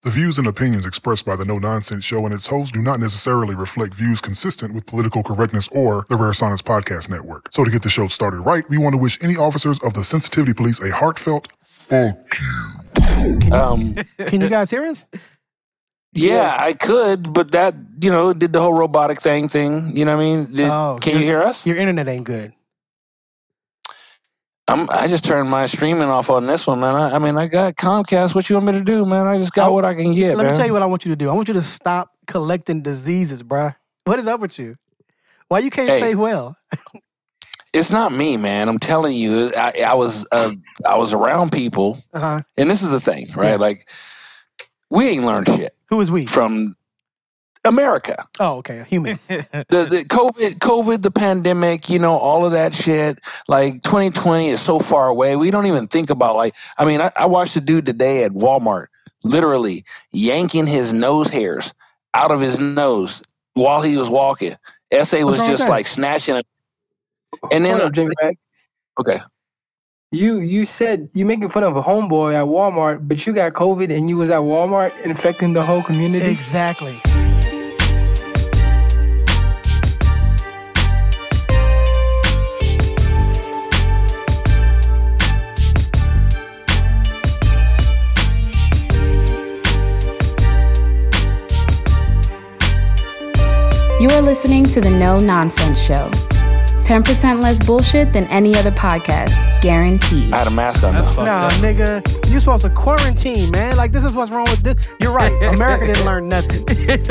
The views and opinions expressed by the No Nonsense Show and its hosts do not necessarily reflect views consistent with political correctness or the Rare Science Podcast Network. So to get the show started right, we want to wish any officers of the Sensitivity Police a heartfelt fuck you. Can you guys hear us? Yeah, I could, but that, did the whole robotic thing, you know what I mean? Can you hear us? Your internet ain't good. I just turned my streaming off on this one, man. I got Comcast. What you want me to do, man? I just got what I can get, Let me tell you what I want you to do. I want you to stop collecting diseases, bruh. What is up with you? Why you can't stay well? It's not me, man. I'm telling you. I was around people, and this is the thing, right? Yeah. Like, we ain't learned shit. Who is we? From America. Oh, okay. Humans. the COVID, the pandemic, all of that shit. Like 2020 is so far away. We don't even think about I watched a dude today at Walmart literally yanking his nose hairs out of his nose while he was walking. SA was just like snatching it. And then okay. You said you making fun of a homeboy at Walmart, but you got COVID and you was at Walmart infecting the whole community? Exactly. You are listening to the No Nonsense Show. 10% less bullshit than any other podcast, guaranteed. I had a mask on. Nah, nigga, you supposed to quarantine, man. Like, this is what's wrong with this. You're right. America didn't learn nothing.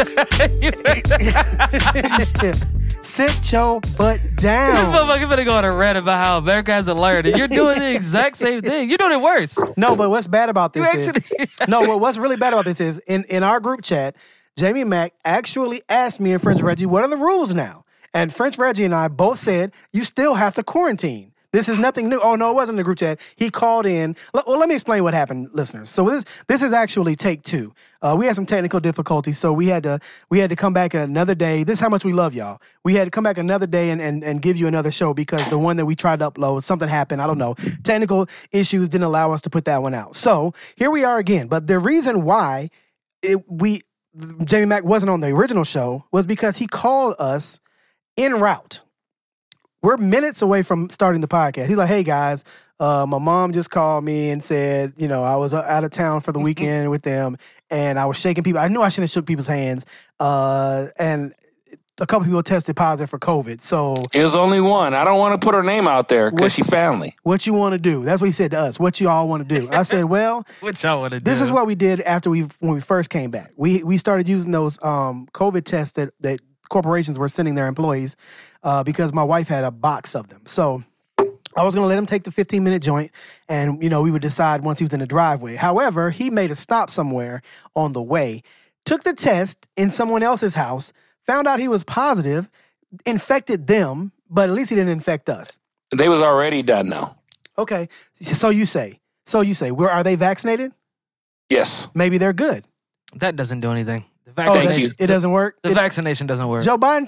Sit your butt down. This motherfucker better go on a rant about how America hasn't learned it. You're doing the exact same thing. You're doing it worse. No, but what's bad about this what's really bad about this is, in our group chat, Jamie Mack actually asked me and French Reggie, what are the rules now? And French Reggie and I both said, you still have to quarantine. This is nothing new. Oh, no, it wasn't a group chat. He called in. Well, let me explain what happened, listeners. So this is actually take two. We had some technical difficulties, so we had to come back another day. This is how much we love y'all. We had to come back another day and give you another show because the one that we tried to upload, something happened. I don't know. Technical issues didn't allow us to put that one out. So here we are again. But the reason why Jamie Mack wasn't on the original show was because he called us en route. We're minutes away from starting the podcast. He's like, hey, guys, my mom just called me and said, I was out of town for the weekend with them, and I was shaking people. I knew I shouldn't have shook people's hands, and a couple people tested positive for COVID. So it was only one. I don't want to put her name out there because she family. What you want to do? That's what he said to us. What you all want to do? I said, well, what y'all want to do? This is what we did when we first came back. We started using those COVID tests that corporations were sending their employees because my wife had a box of them. So I was going to let him take the 15-minute joint, and, we would decide once he was in the driveway. However, he made a stop somewhere on the way, took the test in someone else's house, found out he was positive, infected them, but at least he didn't infect us. They was already done now. Okay. So you say, are they vaccinated? Yes. Maybe they're good. That doesn't do anything. It doesn't work? The vaccination doesn't work. Joe Biden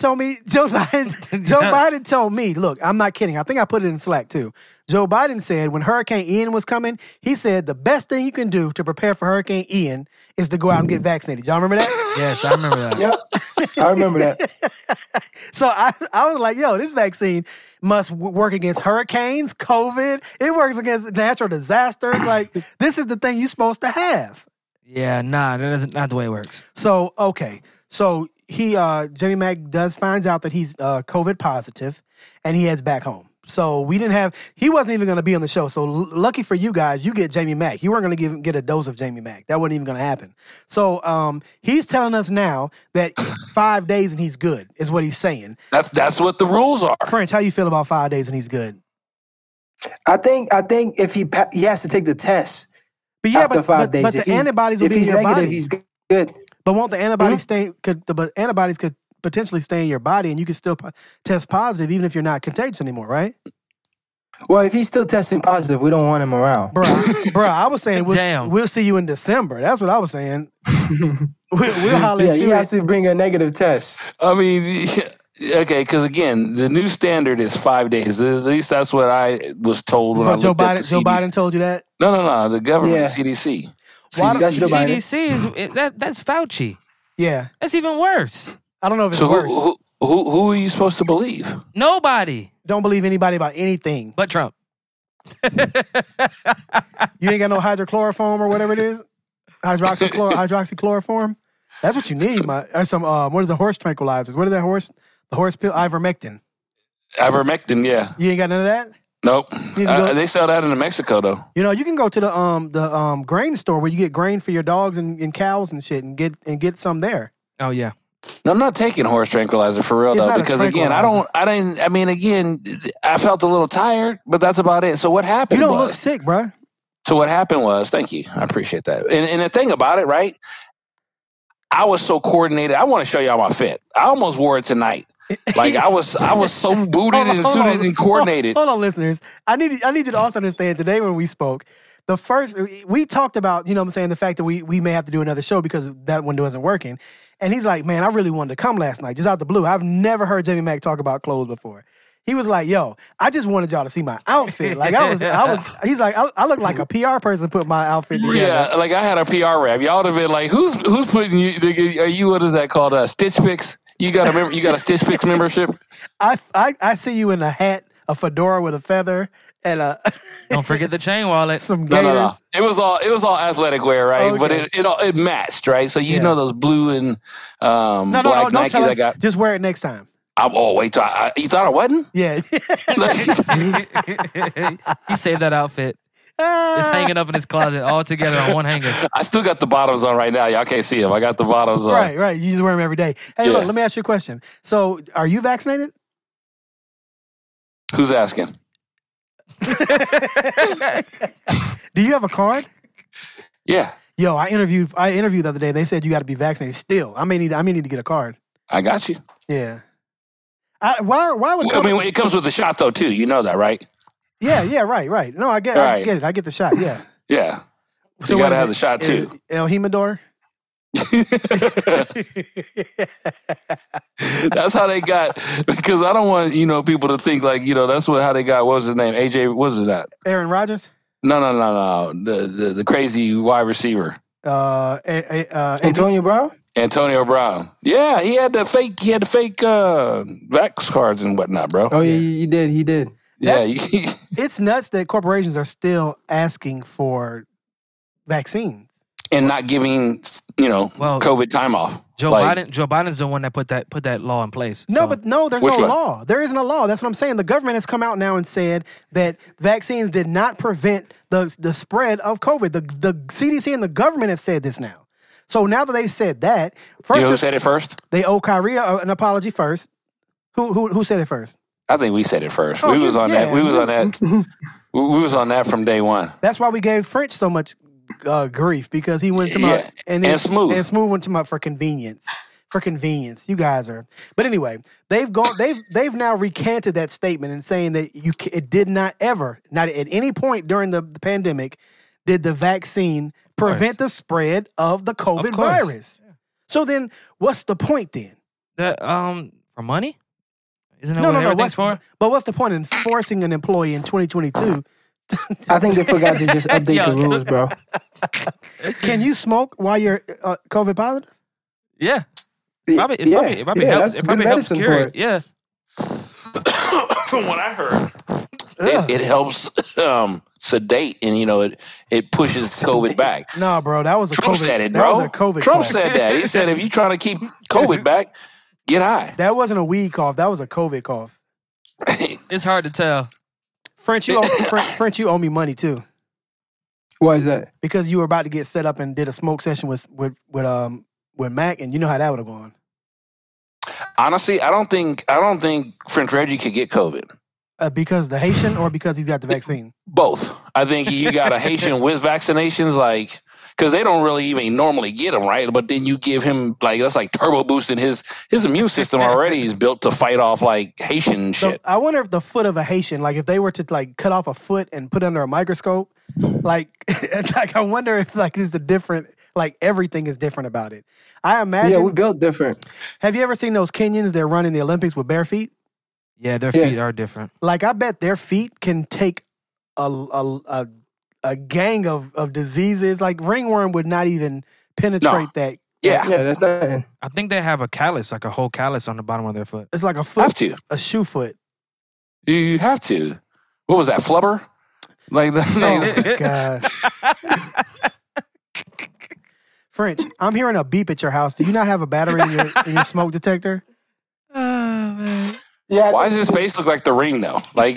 told me, look, I'm not kidding. I think I put it in Slack too. Joe Biden said when Hurricane Ian was coming, he said the best thing you can do to prepare for Hurricane Ian is to go out and get vaccinated. Y'all remember that? Yes, I remember that. Yep, I remember that. So I was like, yo, this vaccine must work against hurricanes, COVID. It works against natural disasters. Like, this is the thing you're supposed to have. Yeah, that isn't not the way it works. So, okay. So he, Jamie Mack finds out that he's COVID positive, and he heads back home. So he wasn't even going to be on the show. So lucky for you guys, you get Jamie Mack. You weren't going to get a dose of Jamie Mack. That wasn't even going to happen. So he's telling us now that 5 days and he's good is what he's saying. That's what the rules are. French, how you feel about 5 days and he's good? I think if he has to take the test. But yeah, after 5 days. But the antibodies will be in your negative, body. he's good. But won't the antibodies antibodies could potentially stay in your body, and you can still test positive even if you're not contagious anymore, right? Well, if he's still testing positive, we don't want him around. Bruh, I was saying we'll see you in December. That's what I was saying. We'll holler at you. He has to bring a negative test. I mean, okay, because again, the new standard is 5 days. At least that's what I was told when I looked at the CDC. Joe Biden told you that? No. The government, CDC. Why That's The Joe Biden. CDC is that's Fauci. Yeah. That's even worse. I don't know if it's So worse. who are you supposed to believe? Nobody Don't believe anybody about anything. but Trump. You ain't got no hydrochloroform or whatever it is? Hydroxychloroform? That's what you need. What is the horse tranquilizers? What is that horse? The horse pill? Ivermectin. Ivermectin, yeah. You ain't got none of that? Nope. need to go- They sell that in Mexico, though. You know, you can go to the grain store where you get grain for your dogs and cows and shit and get some there. Oh yeah. No, I'm not taking horse tranquilizer for real, It's though, not a because again, I felt a little tired, but that's about it. So what happened You don't was, look sick, bruh. So what happened was, thank you, I appreciate that. And the thing about it, right? I was so coordinated. I want to show y'all my fit. I almost wore it tonight. Like I was so booted and suited and coordinated. Hold on, listeners. I need you to also understand today when we spoke, we talked about, you know what I'm saying, the fact that we may have to do another show because that one wasn't working. And he's like, man, I really wanted to come last night, just out the blue. I've never heard Jamie Mack talk about clothes before. He was like, yo, I just wanted y'all to see my outfit. Like he's like, I look like a PR person put my outfit together. Yeah, like I had a PR rap. Y'all would have been like, who's putting you? Are you, what is that called? Stitch Fix? You got a Stitch Fix membership? I see you in a hat, a fedora with a feather, and Don't forget the chain wallet. some gators. No. It was all athletic wear, right? Okay. But it matched, right? So you know those blue and black don't Nikes tell us. I got. Just wear it next time. Wait, you thought I wasn't? Yeah. He saved that outfit. It's hanging up in his closet all together on one hanger. I still got the bottoms on right now. Y'all can't see them. I got the bottoms on. Right. You just wear them every day. Hey, Yeah. look, let me ask you a question. So, are you vaccinated? Who's asking? Do you have a card? Yeah, Yo, I interviewed the other day. They said you got to be vaccinated. Still, I may need to get a card. I got you. Yeah. Why would? I mean, it comes with the shot though too. You know that, right? Yeah. Right. No, I get it. I get the shot. Yeah. Yeah. So You what gotta is have it? the shot too. El Jimador. That's how they got, because I don't want people to think like that's how they got. What was his name? AJ. What was that? Aaron Rodgers. No. The crazy wide receiver. Antonio Brown? Antonio Brown. Yeah, he had the fake vax cards and whatnot, bro. Oh, yeah, he did. Yeah, It's nuts that corporations are still asking for vaccines. and not giving COVID time off. Joe Biden's the one that put that law in place. No, So- but no, there's Which no one? law. There isn't a law. That's what I'm saying. The government has come out now and said that vaccines did not prevent the spread of COVID. The CDC and the government have said this now. So now that they said that, You know who said it first? they owe Kyrie an apology first. Who said it first? I think we said it first. Oh, We was on yeah. that. We was on that. We was on that from day one. That's why we gave French so much grief, because he went to my Yeah, and Smooth. and Smooth went to my for convenience. For convenience, you guys are. But anyway, they've now recanted that statement and saying that it did not ever, not at any point during the pandemic, did the vaccine prevent the spread of the COVID course. virus. So then, what's the point then? That for money? Isn't that No. what everything's for? But what's the point in forcing an employee in 2022? I think they forgot to just update Yo. the rules, bro. Can you smoke while you're COVID positive? Yeah. It probably helps. That's It probably good helps medicine cure for it. it. Yeah. From what I heard, it helps sedate, and it pushes COVID back. No, bro, that was a Trump COVID. said it, that bro. was a COVID. Trump cough. said that. He said if you trying to keep COVID back, get high. That wasn't a weed cough. That was a COVID cough. It's hard to tell. French, you owe me money too, Why is that? because you were about to get set up and did a smoke session with Mac, and you know how that would have gone. Honestly, I don't think French Reggie could get COVID. Because the Haitian, or because he's got the vaccine. Both. I think you got a Haitian with vaccinations, like, because they don't really even normally get them, right? But then you give him, like, that's like turbo boosting his immune system already is built to fight off, like, Haitian So shit. I wonder if the foot of a Haitian, like if they were to like cut off a foot and put it under a microscope, like I wonder if like it's a different, like everything is different about it. I imagine. Yeah, we built different. Have you ever seen those Kenyans? They're running the Olympics with bare feet. Yeah, their feet are different. Like I bet their feet can take a a gang of diseases. Like ringworm would not even penetrate that. Yeah. Yeah, that's nothing. I think they have a callus, like a whole callus on the bottom of their foot. It's like a foot, Have to. a shoe foot. You have to. What was that, flubber? Like that. Oh, God. French, I'm hearing a beep at your house. Do you not have a battery in your smoke detector? Oh, man. Yeah. Why does his face look like the Ring though? Like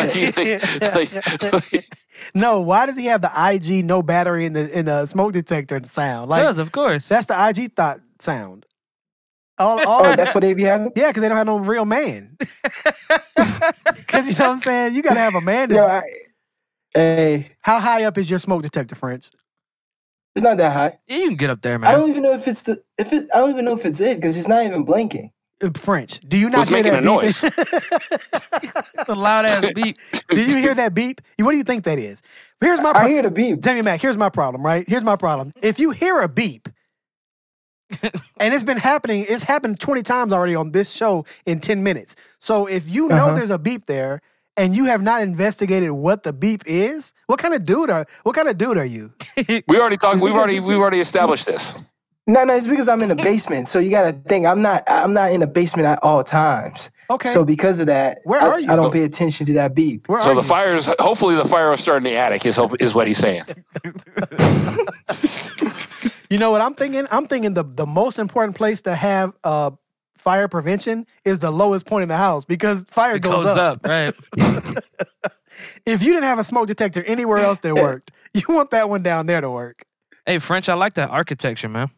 No, why does he have the IG no battery in the smoke detector sound? Like Yes, of course. that's the IG thought sound. Oh, that's what they be having? Yeah, because they don't have no real man. Because you know what I'm saying? You got to have a man. Yo, hey, How high up is your smoke detector, French? it's not that high. Yeah, you can get up there, I man. don't even know if it's I don't even know if it's it because it's not even blinking. French, do you not was hear making that a beep? noise. It's a loud ass beep. Do you hear that beep? What do you think that is? Here's my I hear the beep. Jamie Mack, here's my problem, right? Here's my problem. If you hear a beep, and it's happened 20 times already on this show in 10 minutes. So if you know there's a beep there and you have not investigated what the beep is, what kind of dude are you? we already talked. We've already established this. No, it's because I'm in the basement. So you got to think I'm not in the basement at all times. Okay. So because of that, Where are you? I don't pay attention to that beep. Where So are the you? fires. Hopefully, the fire will start in the attic. Is what he's saying. You know what I'm thinking? I'm thinking the most important place to have fire prevention is the lowest point in the house because fire It goes goes up. up, right? If you didn't have a smoke detector anywhere else that worked, you want that one down there to work. Hey, French, I like that architecture, man.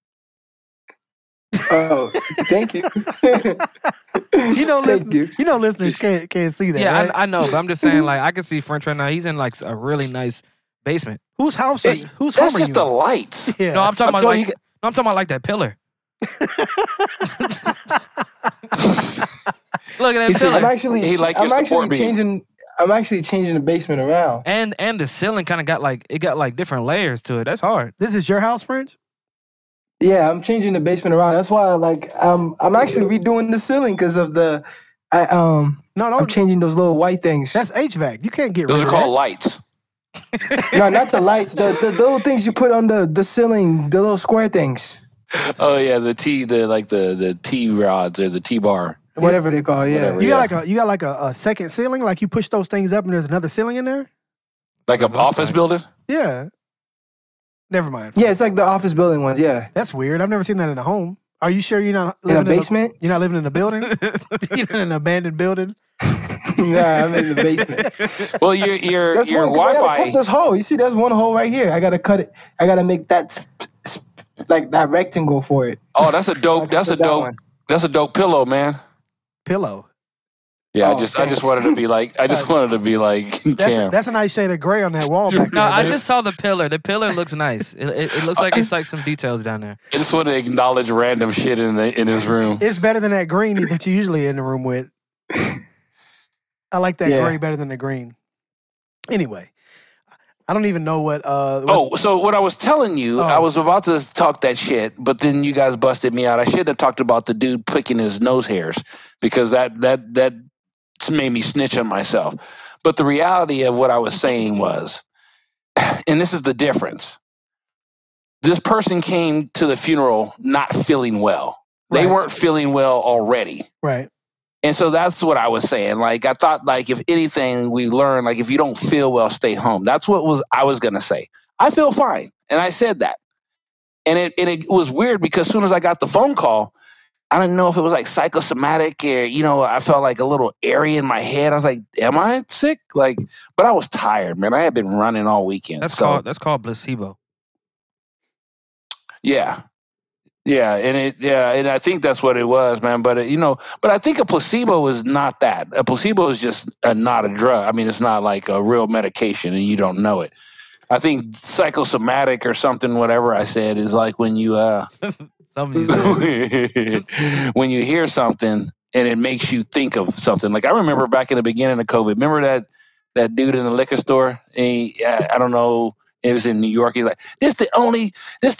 Oh, thank you. You know, Thank you. listeners can't see that. Yeah, right? I know, but I'm just saying, like, I can see French right now. He's in like a really nice basement. Whose house are you? Whose That's home are just you? the lights. Yeah. No, I'm talking about telling like, you- I'm talking about like that pillar. Look at that He said- pillar. He like your support beam. I'm actually changing the basement around. And the ceiling kind of got like different layers to it. That's hard. This is your house, French? Yeah, I'm changing the basement around. That's why, I'm actually redoing the ceiling because of I'm changing those little white things. That's HVAC. You can't get Those rid are of called lights. No, not the lights. The little things you put on the ceiling, the little square things, Oh yeah, the T rods or the T bar. whatever they call. Yeah, Whatever. You got like a second ceiling, like you push those things up and there's another ceiling in there? Like an office building. Yeah. Never mind. yeah. It's like the office building ones. Yeah, That's weird. I've never seen that in a home. Are you sure you're not in living a basement. you're not living in a building? You're in an abandoned building? Yeah, I'm in the basement. Well, your That's one. I gotta cut Wi-Fi. this hole. You see, there's one hole right here. I gotta cut it. I gotta make that like that rectangle for it. Oh, that's a dope. That's a That dope. one. That's a dope pillow, man. Pillow. Yeah, Oh, I just thanks. wanted to be like Cam. That's a nice shade of gray on that wall back No, there. I man. just saw the pillar. The pillar looks nice. It looks like it's like some details down there. I just want to acknowledge random shit in his room. It's better than that green that you usually in the room with. I like that Yeah. gray better than the green. Anyway, I don't even know what So what I was telling you, Oh. I was about to talk that shit, but then you guys busted me out. I should have talked about the dude picking his nose hairs because that made me snitch on myself. But the reality of what I was saying was, and this is the difference. This person came to the funeral not feeling well. They Right. weren't feeling well already. right. And so that's what I was saying. Like, I thought, like, if anything, we learned, like, if you don't feel well, stay home. That's what I was going to say. I feel fine. And I said that. And it was weird because as soon as I got the phone call, I didn't know if it was like psychosomatic or, I felt like a little airy in my head. I was like, am I sick? Like, but I was tired, man. I had been running all weekend. That's so, called placebo. yeah. Yeah, and I think that's what it was, man. But but I think a placebo is not that. A placebo is just not a drug. I mean, it's not like a real medication, and you don't know it. I think psychosomatic or something, whatever I said, is like when you Somebody said. when you hear something and it makes you think of something. Like I remember back in the beginning of COVID. Remember that dude in the liquor store? I don't know. It was in New York. He's like, this the only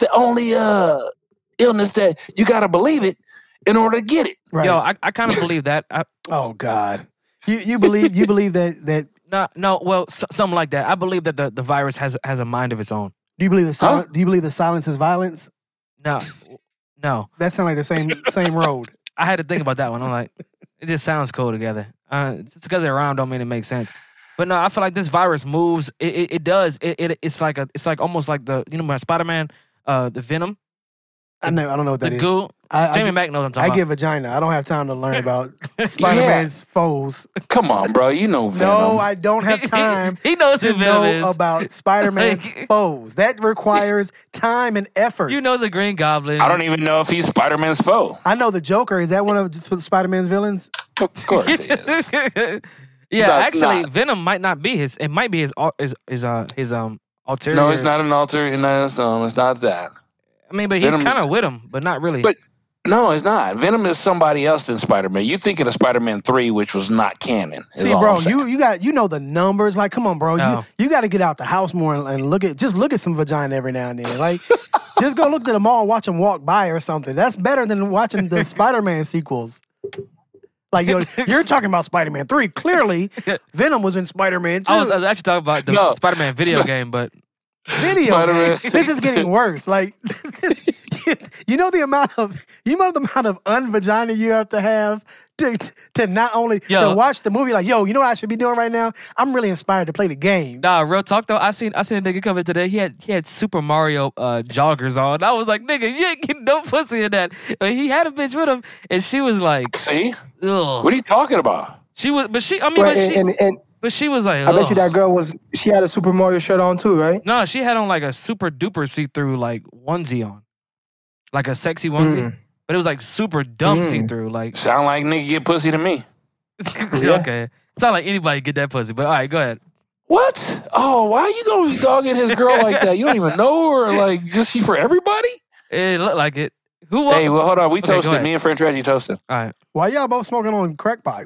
illness that you got to believe it in order to get it. Right. Yo, I kind of believe that. Oh God. You believe that No. Well, something like that. I believe that the virus has a mind of its own. Do you believe Do you believe the silence is violence? No. That sounds like the same road. I had to think about that one. I'm like, it just sounds cool together. Just because they're around don't mean it makes sense. But no, I feel like this virus moves. It does. It's like almost like Spider-Man, the Venom. I don't know what that is. The goo. Jamie Mack knows what I'm talking about. I get vagina. I don't have time to learn about Spider-Man's foes. Come on, bro. You know Venom. No, I don't have time. He knows who Venom is. About Spider-Man's foes. That requires time and effort. You know the Green Goblin. I don't even know if he's Spider-Man's foe. I know the Joker. Is that one of Spider-Man's villains? Of course he is. Actually, Venom might not be his. It might be his ulterior. No, it's not an ulterior. No, it's not that. I mean, but he's kind of with him, but not really. But no, it's not. Venom is somebody else than Spider-Man. You thinking of Spider-Man 3, which was not canon. See, bro, you know the numbers. Like, come on, bro. No. You got to get out the house more and look at some vagina every now and then. Like, just go look to the mall and watch them walk by or something. That's better than watching the Spider-Man sequels. Like, you're talking about Spider-Man 3. Clearly, Venom was in Spider-Man 2. I was actually talking about the Spider-Man video game, but video game. This is getting worse. Like, you know the amount of unvagina you have to to not only to watch the movie. Like, you know what I should be doing right now? I'm really inspired to play the game. Nah, real talk though. I seen a nigga come in today. He had Super Mario joggers on. I was like, nigga, you ain't getting no pussy in that. But he had a bitch with him, and she was like, see, ugh. What are you talking about? She was, but she. I mean, but she was like, I bet you that girl she had a Super Mario shirt on too, right? No, she had on like a super duper see-through like onesie on. Like a sexy onesie. But it was like super dumb see-through. Like, sound like nigga get pussy to me. Okay. Sound like anybody get that pussy. But all right, go ahead. What? Oh, why you gonna dogging his girl like that? You don't even know her. Like, just she for everybody? It looked like it. Who? Hey, well, hold on. We toasted. Me and French Reggie toasted. All right. Why y'all both smoking on crack pipe?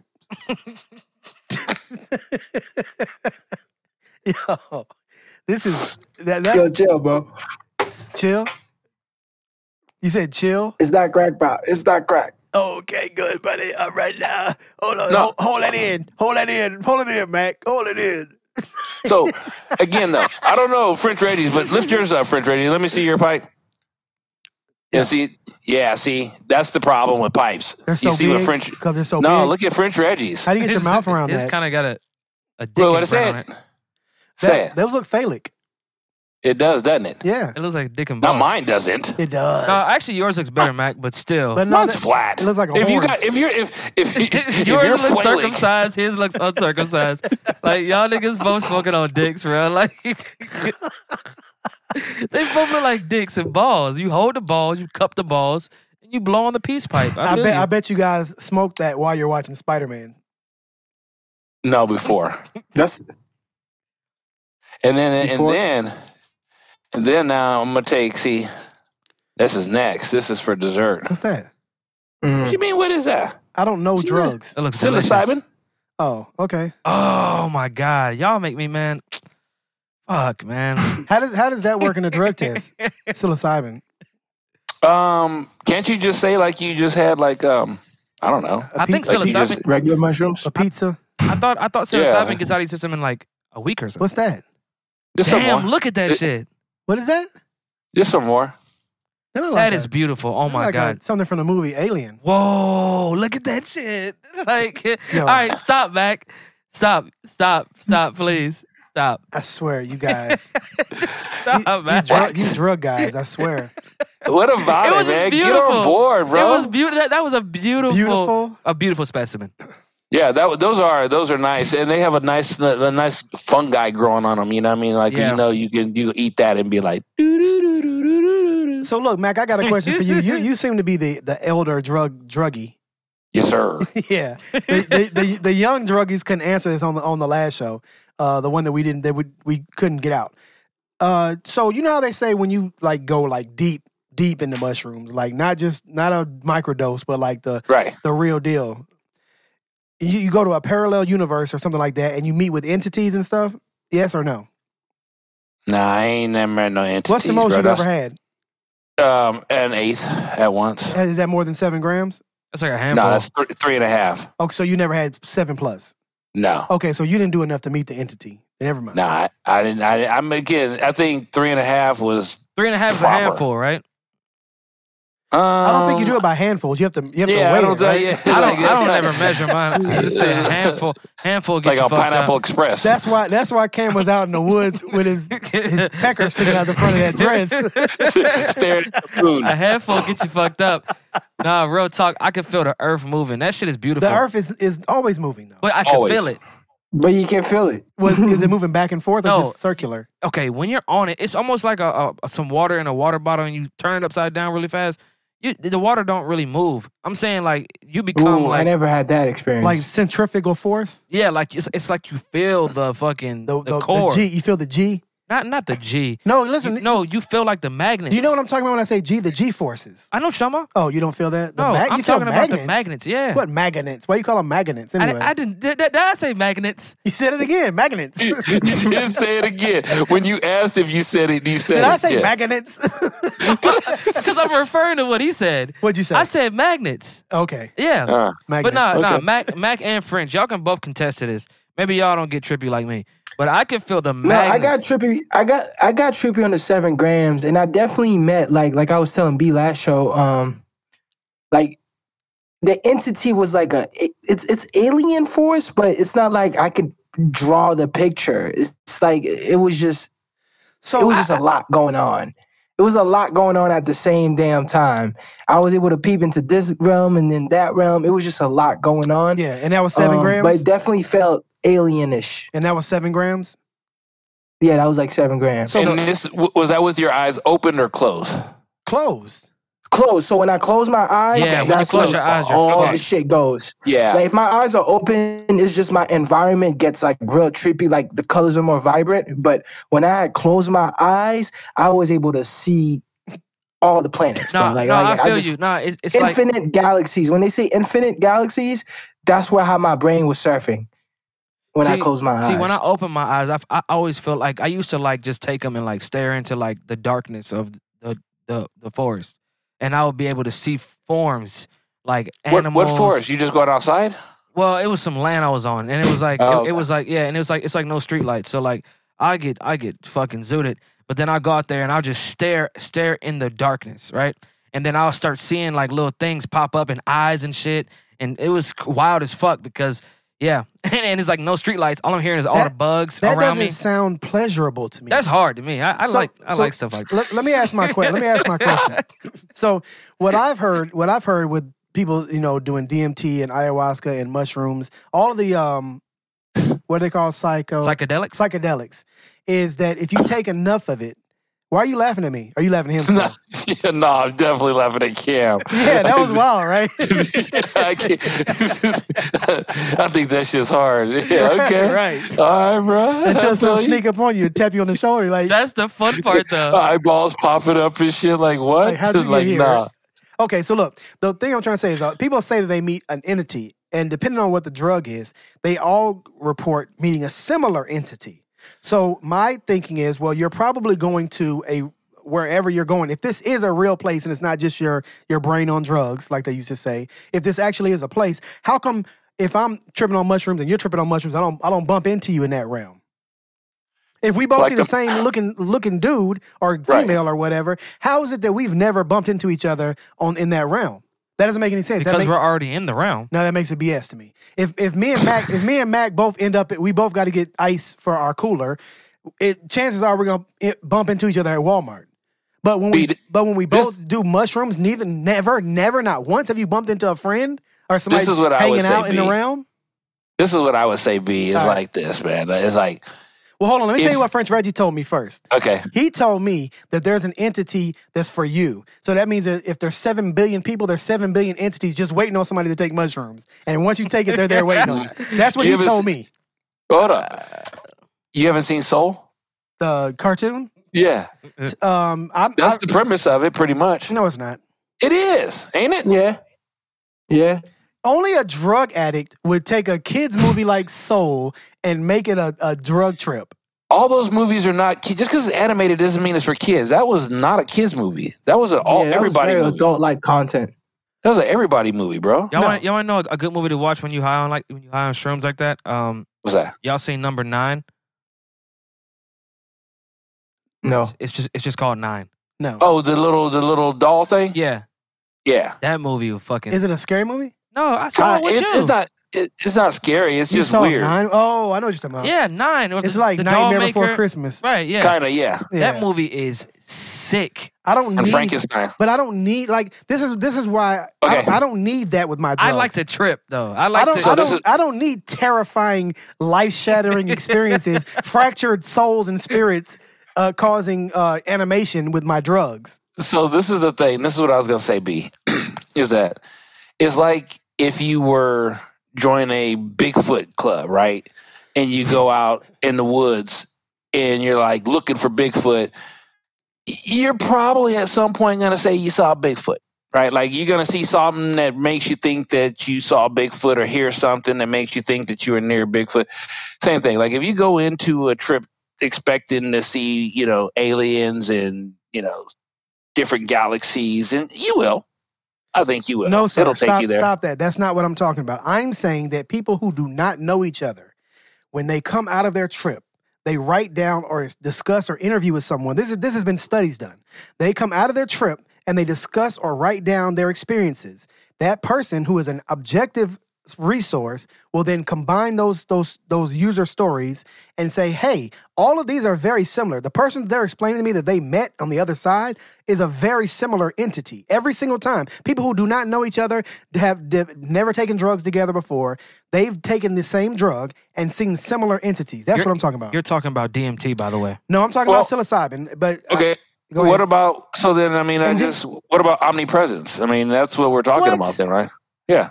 Yo, this is that's Yo, chill, bro. Chill. You said chill. It's not crack pipe. It's not crack. Okay, good, buddy. All right now. Hold on. No. Hold that in. Hold it in, Mac. Hold it in. So, again, though, I don't know French Reggie's, but lift yours up, French Reggie. Let me see your pipe. See, that's the problem with pipes. They're so big because they're so big. No, look at French Reggie's. How do you get your mouth around that? It's kind of got a dick what is on it. Those look phallic. It does, doesn't it? Yeah. It looks like a dick and balls. No, mine doesn't. It does. No, actually, yours looks better, Mac, but still. But mine's flat. It looks like a if horn. If yours looks circumcised, his looks uncircumcised. Like, y'all niggas both smoking on dicks, bro. Like, they both look like dicks and balls. You hold the balls, you cup the balls, and you blow on the peace pipe. I bet you guys smoked that while you're watching Spider-Man. No, before. And then now I'm gonna take. See, this is next. This is for dessert. What's that? What you mean? What is that? I don't know drugs. It looks delicious. Psilocybin? Oh, okay. Oh my God, y'all make me, man. Fuck, man. How does that work in a drug test? Psilocybin. Can't you just say like you just had like I don't know. I think psilocybin. Regular mushrooms. A pizza. I thought psilocybin gets out of your system in like a week or so. What's that? Just Damn, look at that shit. What is that? Just some more. That is beautiful. Oh my God. Something from the movie Alien. Whoa, look at that shit. Like, all right, stop, Mac. Stop, please. Stop. I swear, you guys. Stop, Mac. You drug guys, I swear. What about it, man? Beautiful. Get on board, bro. It was beautiful. That was a beautiful specimen. Yeah, those are nice, and they have a nice fungi growing on them. You know what I mean? Like you can eat that and be like. So look, Mac, I got a question for you. You seem to be the elder druggie. Yes, sir. Yeah, the young druggies couldn't answer this on the last show, the one that we couldn't get out. So you know how they say when you like go like deep into mushrooms, like not a microdose, but like the real deal. You go to a parallel universe or something like that, and you meet with entities and stuff. Yes or no? Nah, I ain't never met no entities. What's the most you've ever had? An eighth at once. Is that more than 7 grams? That's like a handful. No, that's 3.5. Oh, so you never had 7+? No. Okay, so you didn't do enough to meet the entity. Never mind. Nah, I didn't. I think 3.5 was 3.5 is a handful, right? I don't think you do it by handfuls. You have to weigh it, right? I don't ever measure mine. I just say a handful. Handful gets like you a fucked Pineapple up. Express. That's why Cam was out in the woods with his pecker sticking out the front of that dress. Staring at the moon. A handful gets you fucked up. Nah, real talk. I can feel the earth moving. That shit is beautiful. The earth is always moving though. But I can feel it. But you can feel it. Is it moving back and forth or just circular? Okay, when you're on it, it's almost like some water in a water bottle and you turn it upside down really fast. The water don't really move. I'm saying like you become I never had that experience. Like centrifugal force? Yeah, like it's like you feel the fucking the core. The G. You feel the G? Not the G. No, listen. You feel like the magnets. Do you know what I'm talking about when I say G? The G forces. I know what you're talking about. Oh, you don't feel that? I'm talking about the magnets. Yeah. What magnets? Why you call them magnets anyway? I didn't. Did I say magnets? You said it again. Magnets. You didn't say it again. When you asked if you said it, you said it. Did I say magnets? Because I'm referring to what he said. What'd you say? I said magnets. Okay. Yeah. Magnets. But Mac and French, y'all can both contest to this. Maybe y'all don't get trippy like me. But I can feel the magnets. No, I got trippy. I got trippy on the 7 grams, and I definitely met like I was telling B last show. Like the entity was like it's alien force, but it's not like I could draw the picture. It's like it was just a lot going on. It was a lot going on at the same damn time. I was able to peep into this realm and then that realm. It was just a lot going on. Yeah, and that was 7 grams. But it definitely felt alienish. And that was 7 grams? Yeah, that was like 7 grams. So this was that with your eyes open or closed? Closed. Closed. So when I close my eyes, that's when all the shit goes. Yeah. Like if my eyes are open, it's just my environment gets like real trippy, like the colors are more vibrant. But when I had closed my eyes, I was able to see all the planets. I feel you. It's infinite like galaxies. When they say infinite galaxies, that's how my brain was surfing. When I close my eyes. See, when I open my eyes, I always feel like I used to like just take them and like stare into like the darkness of the forest, and I would be able to see forms like animals. What forest? You just going outside? Well, it was some land I was on, and it was like it was like and it was like it's like no street lights. So like I get fucking zooted, but then I go out there and I'll just stare in the darkness, right? And then I'll start seeing like little things pop up and eyes and shit, and it was wild as fuck because. Yeah, and it's like no street lights. All I'm hearing is all the bugs around me. That doesn't sound pleasurable to me. That's hard to me. I like stuff like that. Let me ask my question. So what I've heard with people, doing DMT and ayahuasca and mushrooms, all of the what are they called? Psychedelics, is that if you take enough of it. Why are you laughing at me? Are you laughing at him? No, I'm definitely laughing at Cam. Yeah, that was wild, right? I think that shit's hard. Yeah, okay. Right. All right, bro. Until some sneak up on you and tap you on the shoulder. Like that's the fun part, though. Eyeballs popping up and shit. Like, what? Like, how'd you get here? Nah. Okay, so look, the thing I'm trying to say is people say that they meet an entity, and depending on what the drug is, they all report meeting a similar entity. So my thinking is, well, you're probably going to wherever you're going. If this is a real place and it's not just your brain on drugs, like they used to say, if this actually is a place, how come if I'm tripping on mushrooms and you're tripping on mushrooms, I don't bump into you in that realm? If we both see the same looking dude or female or whatever, how is it that we've never bumped into each other in that realm? That doesn't make any sense. Because we're already in the realm. No, that makes it BS to me. If me and Mac both end up, we both got to get ice for our cooler. Chances are we're gonna bump into each other at Walmart. But when we both do mushrooms, never, not once have you bumped into a friend or somebody hanging out in the realm. This is what I would say, B. It's like this, man. It's like. Well, hold on. Let me tell you what French Reggie told me first. Okay. He told me that there's an entity that's for you. So that means that if there's 7 billion people, there's 7 billion entities just waiting on somebody to take mushrooms. And once you take it, they're there waiting on you. That's what he told me. Hold up. You haven't seen Soul? The cartoon? Yeah. That's the premise of it, pretty much. No, it's not. It is, ain't it? Yeah. Yeah. Only a drug addict would take a kid's movie like Soul and make it a drug trip. All those movies are not just because it's animated doesn't mean it's for kids. That was not a kids movie. That was everybody was very movie. adult like content. That was an everybody movie, bro. Y'all want to know a good movie to watch when you high on shrooms like that? What's that? Y'all seen Number 9? No. It's just called 9. No. Oh, the little doll thing. Yeah. That movie was fucking. Is it a scary movie? No, I saw it with you. It's not. It's not scary. It's You just saw weird. 9? Oh, I know what you're talking about. Yeah, 9. It's like Nightmare Before Christmas. Right, yeah. Kind of, yeah. That movie is sick. I don't And need Frankenstein. But I don't need this is why Okay. I don't need that with my drugs. I like the trip though. I don't need terrifying, life-shattering experiences, fractured souls and spirits causing animation with my drugs. So this is the thing. This is what I was gonna say. B is that it's like if you were join a Bigfoot club, right? And you go out in the woods and you're like looking for Bigfoot. You're probably at some point gonna say you saw Bigfoot, right? Like you're gonna see something that makes you think that you saw Bigfoot, or hear something that makes you think that you were near Bigfoot. Same thing. Like if you go into a trip expecting to see, aliens and different galaxies, and you will. I think you will. No, sir. It'll take you there. Stop that. That's not what I'm talking about. I'm saying that people who do not know each other, when they come out of their trip, they write down or discuss or interview with someone. This has been studies done. They come out of their trip and they discuss or write down their experiences. That person who is an objective resource will then combine those user stories and say, hey, all of these are very similar. The person they're explaining to me that they met on the other side is a very similar entity every single time. People who do not know each other have never taken drugs together before. They've taken the same drug and seen similar entities. That's what I'm talking about. You're talking about DMT, by the way. No, I'm talking about psilocybin. But okay. Go ahead. What about, so then, what about omnipresence? I mean, that's what we're talking about then, right? Yeah.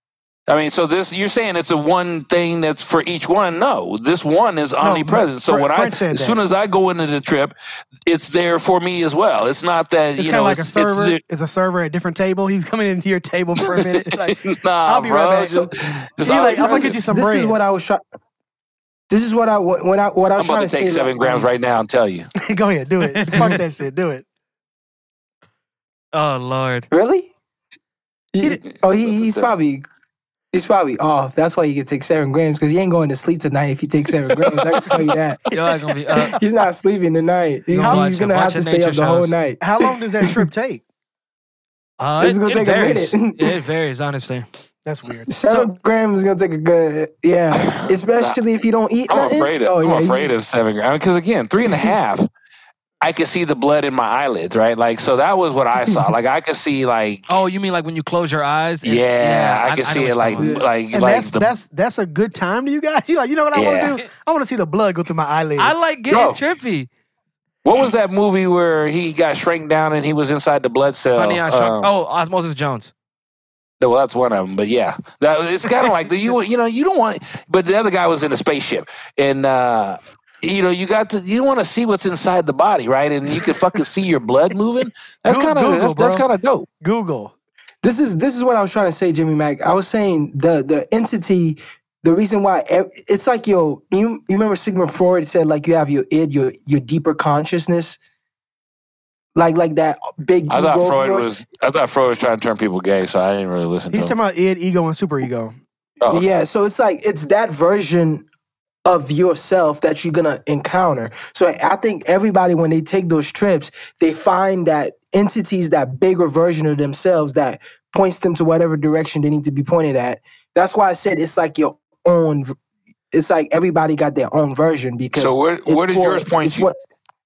I mean, so you're saying it's a one thing that's for each one? No, this one is omnipresent. So as soon as I go into the trip, it's there for me as well. It's not that, it's kind of like a server. It's a server at a different table. He's coming into your table for a minute. Like, nah, I'll be right back. He's like, I'm gonna get you some bread. This is what I was trying. This is what I was trying to say. I'm about to take 7 grams right now and tell you. Go ahead, do it. Fuck that shit. Do it. Oh Lord. Really? He's probably off. That's why he can take 7 grams, because he ain't going to sleep tonight if he takes 7 grams. I can tell you that. You're not gonna be up. He's not sleeping tonight. He's going to have to stay up the whole night. How long does that trip take? It's going to take varies. a minute. It varies, honestly. That's weird. 7 grams is going to take a good, especially if you don't eat nothing. I'm afraid of 7 grams. Because again, 3.5, I could see the blood in my eyelids, right? Like, so that was what I saw. Like, I could see, like... Oh, you mean like when you close your eyes? I could see it like that's a good time to you guys? You're like, you know what I want to do? I want to see the blood go through my eyelids. I like getting trippy. What was that movie where he got shrank down and he was inside the blood cell? Honey, I Shrunk. Osmosis Jones. Well, that's one of them, but yeah, it's kind of like you don't want it, but the other guy was in a spaceship, and you want to see what's inside the body, right? And you can fucking see your blood moving. That's kind of dope. Google. This is what I was trying to say, Jimmy Mac. I was saying the entity. The reason why it's like you remember Sigmund Freud said, like, you have your id, your deeper consciousness. Like that big ego. I thought Freud was trying to turn people gay, so I didn't really listen to him. He's talking about id, ego, and superego. Oh. Yeah, so it's like it's that version of yourself that you're gonna encounter. So I think everybody, when they take those trips, they find that entities, that bigger version of themselves that points them to whatever direction they need to be pointed at. That's why I said it's like your own. It's like everybody got their own version, because. So where did yours point you?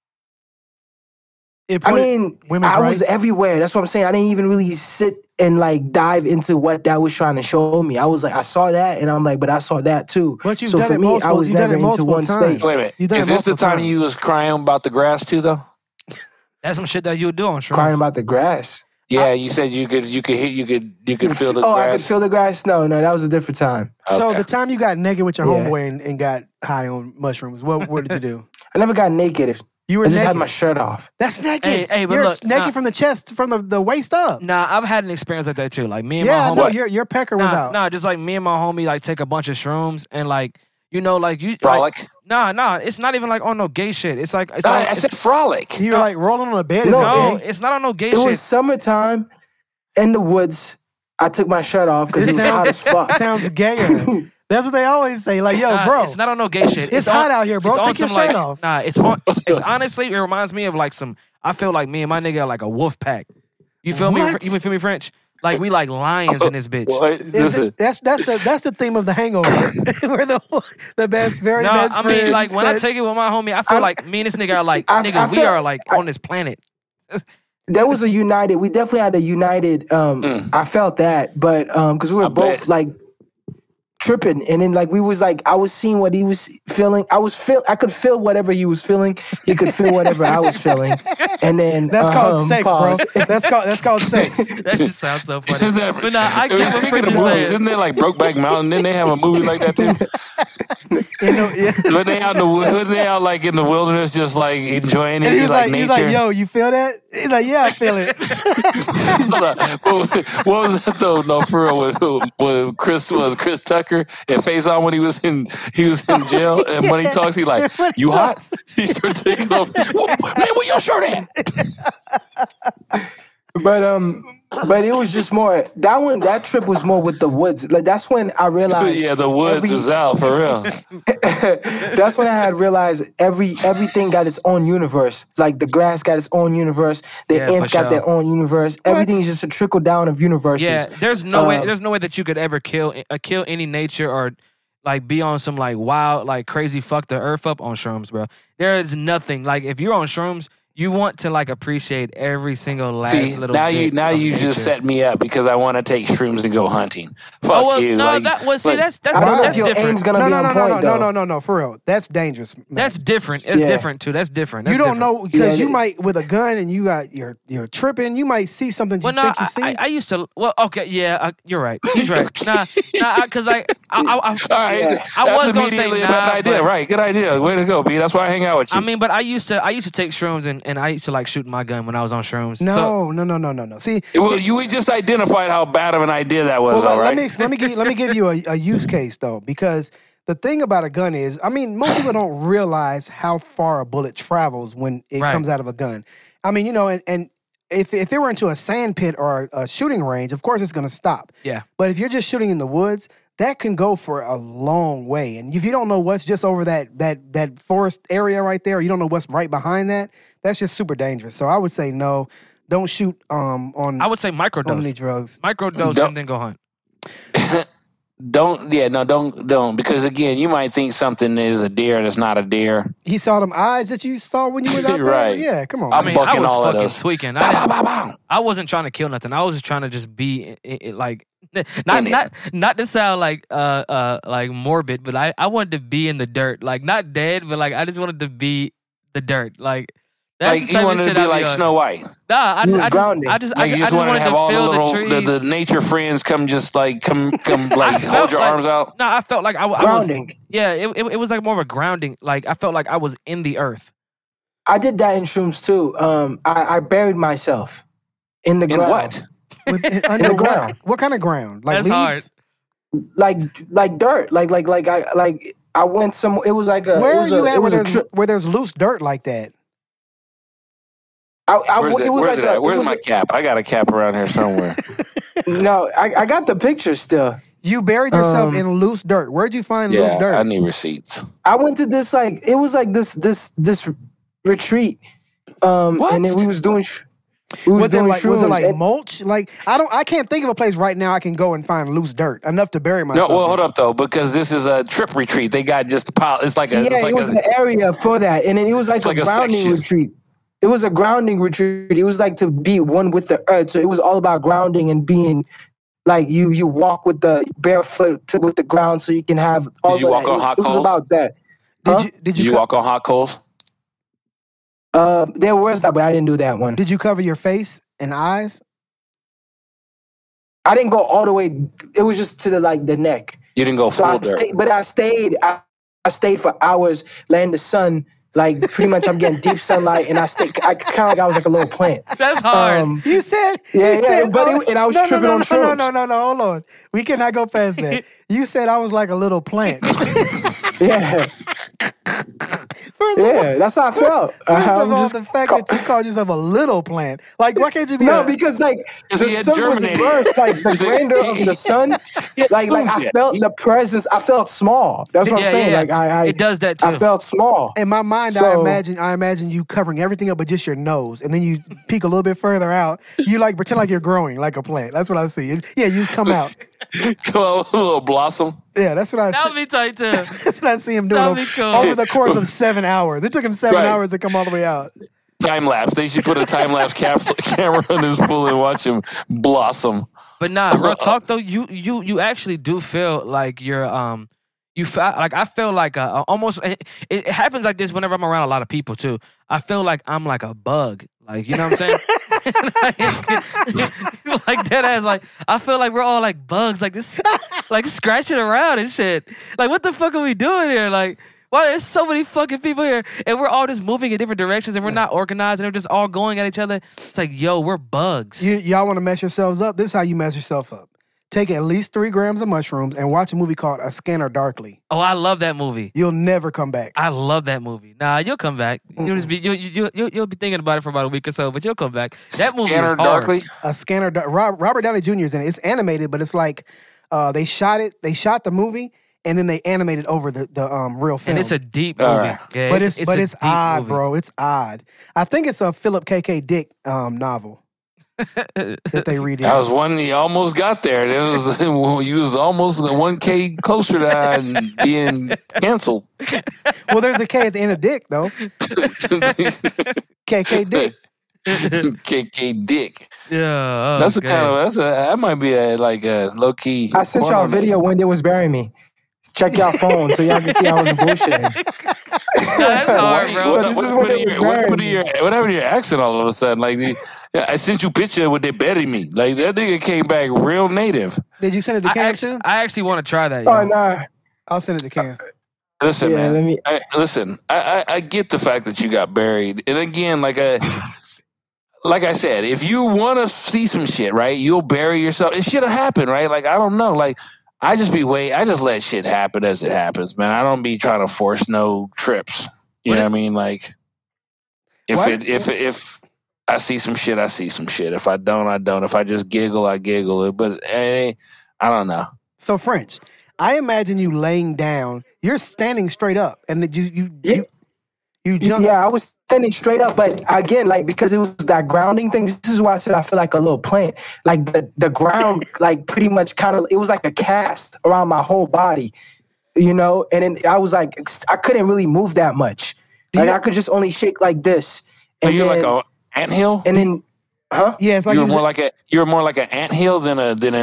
I was everywhere. That's what I'm saying. I didn't even really sit and like dive into what that was trying to show me. I was like, I saw that, and I'm like, but I saw that too. But so for me, I was never into one space. Wait a minute. Is this the time you was crying about the grass too, though? That's some shit that you would do on shrooms. Crying about the grass. Yeah, you said you could feel the grass. Oh, I could feel the grass? No, that was a different time. Okay. So the time you got naked with your homeboy and got high on mushrooms, what did you do? I never got naked. You were I just naked. had my shirt off. That's naked. Hey, but you're look, naked from the chest, from the waist up. Nah, I've had an experience like that too. Like me and my homie. Yeah, your pecker was out. Nah, just like me and my homie like take a bunch of shrooms and like, like you frolic. Like, nah, it's not even like on no gay shit. It's like I said frolic. You were like rolling on a bed. No, it's not on no gay shit. It was summertime in the woods. I took my shirt off because it was hot as fuck. Sounds gayer. That's what they always say. Like, yo, bro. It's not on no gay shit. It's hot out here, bro. Take your shirt off. Nah, it's honestly, it reminds me of like I feel like me and my nigga are like a wolf pack. You feel me? You feel me, French? Like we like lions in this bitch. That's the theme of The Hangover. We're the best, very best friends. I mean, like when I take it with my homie, I feel like me and this nigga are like, we are like on this planet. There was a united. We definitely had a united. I felt that, but because we were both like tripping, and then like we was like I was seeing what he was feeling. I could feel whatever he was feeling. He could feel whatever I was feeling, and then that's called sex, pause. bro. That's called sex. That just sounds so funny. But nah, I get what Speaking of movies, isn't there like Brokeback Mountain? Didn't they have a movie like that too? When they out like in the wilderness, just like enjoying it, and he was like, nature. He's like, yo, you feel that? He's like, yeah, I feel it. What was that though? No, for real. With Chris Tucker and Face On when he was in jail, and when he talks, he like, you hot? He started taking off. Man, where your shirt at? But it was just more that trip was more with the woods. Like that's when I realized the woods was out for real. That's when I had realized everything got its own universe. Like the grass got its own universe, the ants got their own universe. Everything is just a trickle down of universes. Yeah, there's no way that you could ever kill any nature or like be on some like wild like crazy fuck the earth up on shrooms, bro. There is nothing like if you're on shrooms. You want to like appreciate every single last little. Now you just set me up because I want to take shrooms and go hunting. Fuck you. No, like, that's I don't know if your different. aim's gonna be on point though. No, for real. That's dangerous. Man. That's different. It's different too. That's different. You don't know because you might with a gun and you're tripping. You might see something you think you see. I used to. Well, okay, yeah, you're right. He's right. Because I was gonna say a bad idea. Right, good idea. Way to go, B. That's why I hang out with you. I mean, but I used to take shrooms and I used to like shoot my gun when I was on shrooms. No. See, we just identified how bad of an idea that was. Well, all right. Let me give you a use case though, because the thing about a gun is, I mean, most people don't realize how far a bullet travels when it comes out of a gun. I mean, and if it were into a sand pit or a shooting range, of course it's going to stop. Yeah. But if you're just shooting in the woods, that can go for a long way. And if you don't know what's just over that forest area right there, or you don't know what's right behind that, that's just super dangerous. So I would say no, don't shoot on. I would say microdose. On any drugs. Microdose and then go hunt. Don't because again, you might think something is a deer and it's not a deer. He saw them eyes that you saw when you were out there. Right. Yeah, come on. I I was fucking tweaking. I wasn't trying to kill nothing. I was just trying to just be like not to sound like morbid, but I wanted to be in the dirt, like not dead, but like I just wanted to be the dirt, like. That's like you wanted to be like Snow White. Nah, I just wanted to have all the trees. The nature friends come like hold your arms out. No, I felt like I grounding. It was like more of a grounding. Like I felt like I was in the earth. I did that in shrooms too. I buried myself in the ground. In what? Underground. What kind of ground? Like that's leaves? hard. Like dirt. I went some. It was like a. Where it was are you a, at where there's loose dirt like that? Where's my cap? I got a cap around here somewhere. No, I got the picture still. You buried yourself in loose dirt. Where'd you find loose dirt? I need receipts. I went to this this retreat. What? And then we was doing. Was it like mulch? Like I can't think of a place right now I can go and find loose dirt enough to bury myself. No, well, hold up though, because this is a trip retreat. They got just a pile. It's like it was an area for that, and then it was like a grounding retreat. It was a grounding retreat. It was like to be one with the earth. So it was all about grounding and being like you walk with the barefoot with the ground, so you can have all. Did you walk on hot coals? It was about that. Did you walk on hot coals? There was that, but I didn't do that one. Did you cover your face and eyes? I didn't go all the way. It was just to the neck. You didn't go full dirt. I stayed for hours, letting the sun. Like pretty much, I'm getting deep sunlight, and I kind of like I was like a little plant. That's hard. You said, and I was tripping on shrooms. No, hold on. We cannot go past that. You said I was like a little plant. Yeah. That's how I felt. First of all, the fact that you called yourself a little plant, like, why can't you be? Because like the sun was burst, like the grandeur of the sun, like I felt the presence. I felt small. That's what I'm saying. Yeah. Like it does that too. I felt small. In my mind, So- I imagine you covering everything up but just your nose, and then you peek a little bit further out. You like pretend like you're growing like a plant. That's what I see. Yeah, you just come out. Come on, a little blossom. Yeah, that's what I That see. would be tight too. That's what I see him doing That'd be cool. over the course of 7 hours. It took him 7 hours to come all the way out. Time lapse. They should put a time lapse camera on his pool and watch him blossom. But nah, real talk though, you actually do feel like you're you feel like I feel like almost it happens like this whenever I'm around a lot of people too. I feel like I'm like a bug, like, you know what I'm saying? Like dead ass, like I feel like we're all like bugs, like this, like scratching around and shit. Like what the fuck are we doing here? Like, why there's so many fucking people here and we're all just moving in different directions and we're not organized and we're just all going at each other. It's like, yo, we're bugs. Y'all want to mess yourselves up? This is how you mess yourself up. Take at least 3 grams of mushrooms and watch a movie called A Scanner Darkly. Oh, I love that movie. You'll never come back. I love that movie. Nah, you'll come back. You'll just be you'll be thinking about it for about a week or so, but you'll come back. That movie is hard. Darkly. A Scanner Robert Downey Jr. is in it. It's animated, but it's like they shot the movie and then they animated over the real film. And it's a deep movie. Right. Yeah, but it's a deep odd, movie. bro. It's odd. I think it's a Philip K. Dick novel that they read. That was one you almost got there. It was you was almost 1K closer to being canceled. Well, there's a K at the end of Dick though. KK Dick. KK Dick. Yeah, That's that might be a low key. I sent y'all a video when they was burying me. Check y'all phone so y'all can see I was bullshitting. That's hard, bro. So this is what it was burying. What happened to your accent all of a sudden? Like I sent you a picture when they buried me. Like that nigga came back real native. Did you send it to Cam too? I actually want to try that. Oh, Yo. nah. I'll send it to Cam. Listen, Yeah, man. let me- I get the fact that you got buried, and again, like I said, if you want to see some shit, right, you'll bury yourself. It should have happened, right? Like I don't know, like I just let shit happen as it happens, man. I don't be trying to force no trips. You know what I mean? Like if I see some shit, I see some shit. If I don't, I don't. If I just giggle, I giggle. But I don't know. So French, I imagine you laying down. You're standing straight up, and you jump. Yeah, I was standing straight up, but again, like because it was that grounding thing. This is why I said I feel like a little plant. Like the ground, like pretty much kind of. It was like a cast around my whole body, you know. And then I was like, I couldn't really move that much. Like I could just only shake like this. So And you're then, like a anthill. and then, huh? Yeah, it's like You're more like an anthill than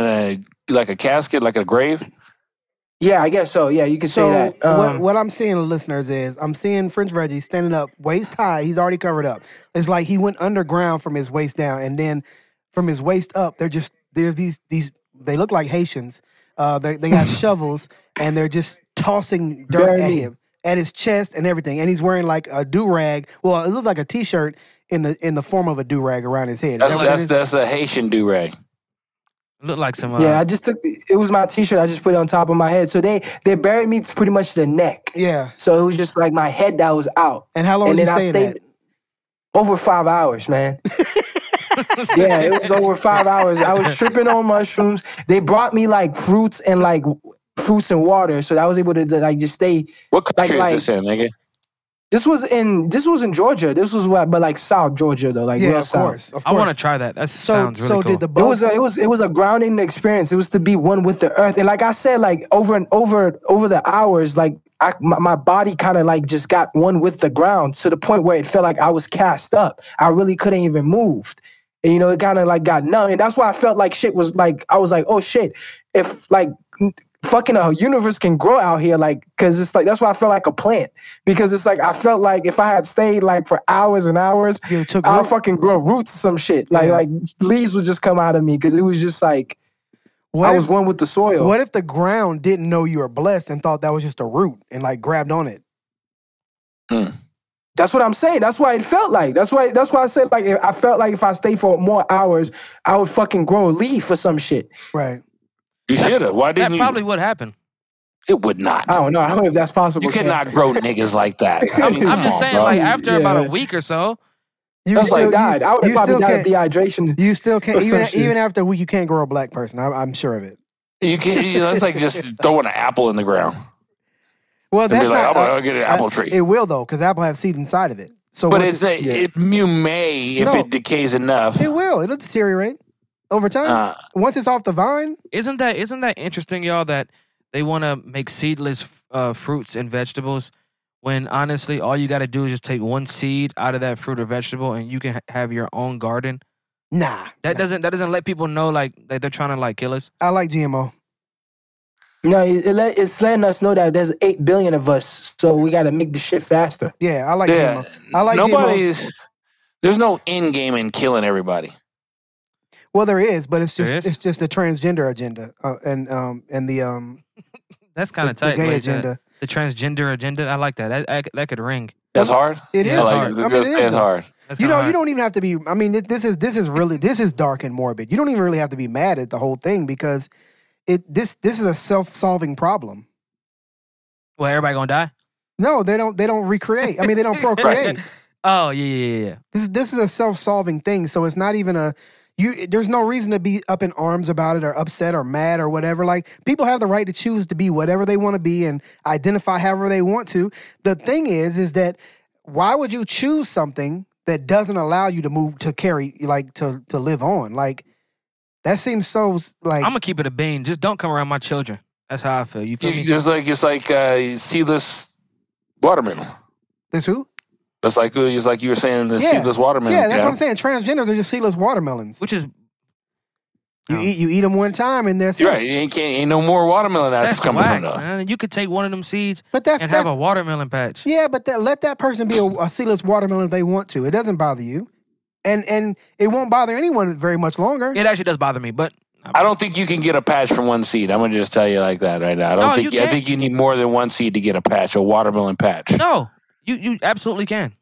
a casket, like a grave. Yeah, I guess so. Yeah, you could So say that. what I'm seeing, listeners, is I'm seeing French Reggie standing up, waist high. He's already covered up. It's like he went underground from his waist down, and then from his waist up, they're these. They look like Haitians. They got shovels, and they're just tossing dirt Bury at me. him, at his chest and everything. And he's wearing like a do-rag. Well, it looks like a T-shirt in the form of a do-rag around his head. That's a Haitian do-rag. Look like some. Yeah, I just took it was my T-shirt. I just put it on top of my head. So they buried me to pretty much the neck. Yeah. So it was just like my head that was out. And how long And did you then I stay in stayed that? over 5 hours, man. Yeah, it was over 5 hours. I was tripping on mushrooms. They brought me like fruits and water, so I was able to like just stay. What country like- is this in, nigga? This was in Georgia. This was but like South Georgia though, like Yeah, real of South. course. Of I course. want to try that. That sounds really so cool. did the It boat? was a grounding experience. It was to be one with the earth, and like I said, like over the hours, like my body kind of like just got one with the ground to the point where it felt like I was cast up. I really couldn't even move, and you know it kind of like got numb, and that's why I felt like shit was like I was like, oh shit, if like fucking a universe can grow out here, like because it's like that's why I felt like a plant because it's like I felt like if I had stayed like for hours and hours, You took I'll root? fucking grow roots or some shit. Like Yeah. like leaves would just come out of me because it was just like What I if- was one with the soil. What if the ground didn't know you were blessed and thought that was just a root and like grabbed on it? That's what I'm saying. That's why it felt like. That's why I said like I felt like if I stayed for more hours, I would fucking grow a leaf or some shit. Right. You should have. Why that didn't you? probably would happen. It would not. I don't know. I don't know if that's possible. You cannot grow niggas like that. I mean, I'm just saying, bro. like after about Yeah. a week or so, You That's still- like died. I would have you probably still died of can't- dehydration. You still can't, or some shit. even after a week, you can't grow a black person. I'm sure of it. You can. It's like just throwing an apple in the ground. Well, And that's be like, not. I'm gonna get an apple tree. It will though, because apple have seed inside of it. So, But once it's you may if No. it decays enough. it will. It'll deteriorate over time. Once it's off the vine, isn't that interesting, y'all? That they want to make seedless fruits and vegetables, when honestly, all you got to do is just take one seed out of that fruit or vegetable, and you can have your own garden. nah. That doesn't let people know like that they're trying to like kill us. I like GMO. No, it's letting us know that there's 8 billion of us, so we got to make the shit faster. Yeah, I like Yeah, GMO. I like GMO. nobody's. There's no end game in killing everybody. Well, there is, but it's just There is? it's just a transgender agenda and the That's kind of the tight. gay Wait, agenda. the transgender agenda. I like that. That could ring. That's hard. It Yeah, is it's hard. hard. It's I mean, it is that's hard. That's You kinda know, hard. you don't even have to be. I mean, this is dark and morbid. You don't even really have to be mad at the whole thing because this is a self-solving problem. Well, everybody gonna die. No, they don't recreate. I mean, they don't procreate. Oh yeah. This is a self-solving thing. So it's not even a there's no reason to be up in arms about it or upset or mad or whatever. Like, people have the right to choose to be whatever they want to be and identify however they want to. The thing is that why would you choose something that doesn't allow you to move, to carry, like to live on? Like, that seems so like I'm gonna keep it a bean. Just don't come around my children. That's how I feel. You feel me? It's like seedless watermelon. this who? That's like it's like you were saying the Yeah. seedless watermelon. Yeah, that's what I'm saying. Transgenders are just seedless watermelons. Which is You eat them one time and that's You're it. right. Ain't no more watermelon that's coming whack, from us. man. You could take one of them seeds But that's and have a watermelon patch. yeah, but let that person be a seedless watermelon if they want to. It doesn't bother you, and it won't bother anyone very much longer. It actually does bother me, but I don't think you can get a patch from one seed. I'm gonna just tell you like that right now. I don't No, think you I can't. think you need more than one seed to get a patch, a watermelon patch. no, you absolutely can.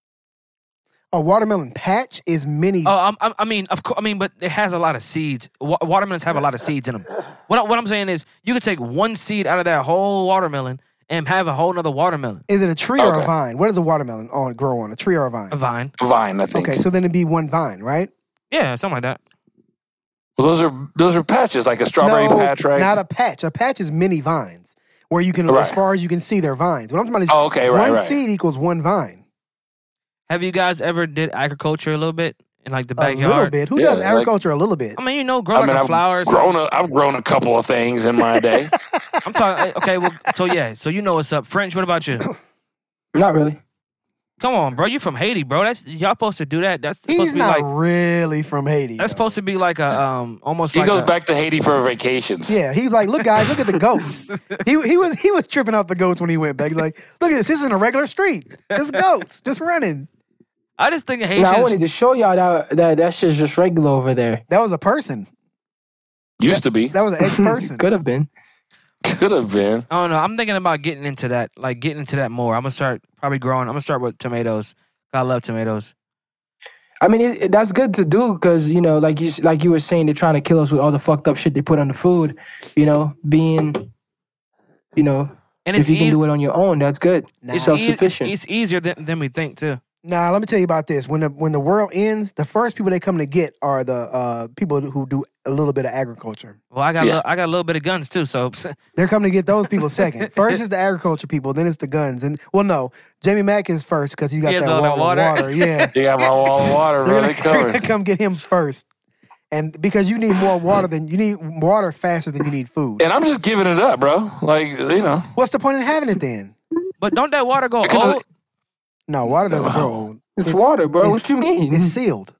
A watermelon patch is many. Oh, I mean, of course. I mean, but it has a lot of seeds. Watermelons have a lot of seeds in them. What I'm saying is, you could take one seed out of that whole watermelon and have a whole nother watermelon. Is it a tree or a Okay. vine? What does a watermelon grow on? A tree or a vine? A vine. Vine, I think. Okay, so then it'd be one vine, right? Yeah, something like that. Well, those are patches, like a strawberry No, patch, right? Not a patch. A patch is many vines, where you can, Right. as far as you can see, they're vines. What I'm talking about is Oh, okay, right, one right. seed equals one vine. Have you guys ever did agriculture a little bit in like the A little backyard? bit. Who Yeah, does like- agriculture a little bit? I mean, you know, grow I like mean, a I've flower. or something. I've grown a couple of things in my day. I'm talking. Okay, well, so yeah, so you know what's up, French. What about you? Not really. Come on, bro. You from Haiti, bro? That's y'all supposed to do that. That's supposed He's to be not like. really from Haiti. That's though. supposed to be like a almost He like goes a, back to Haiti for vacations. Yeah, he's like, look, guys, look at the goats. he was tripping off the goats when he went back. He's like, look at this. This isn't a regular street. It's goats just running. I just think Now, I Haitians. wanted to show y'all that shit's just regular over there. That was a person. Used to be. That was an ex-person. Could have been. Could have been. I don't know. I'm thinking about getting into that, like getting into that more. I'm gonna start probably growing. I'm gonna start with tomatoes. I love tomatoes. I mean, that's good to do because, you know, like you were saying, they're trying to kill us with all the fucked up shit they put on the food. You know, being, you know, And if it's you can easy. do it on your own, that's good. Nah. It's self-sufficient. It's easier than we think too. Nah, let me tell you about this. When the world ends, the first people they come to get are the people who do a little bit of agriculture. Well, I got Yeah. I got a little bit of guns too. So They're coming to get those people second. First is the agriculture people, then it's the guns. And well, no, Jamie Mack is first because he's got He has that all wall that of water. water. Yeah, They got my wall of water, bro. They they're gonna covered. come get him first. And because you need more water you need water faster than you need food. And I'm just giving it up, bro. Like, you know. What's the point in having it then? but don't that water go Because- old? No, water doesn't grow old. It's water, bro. it's- What you mean? It's sealed.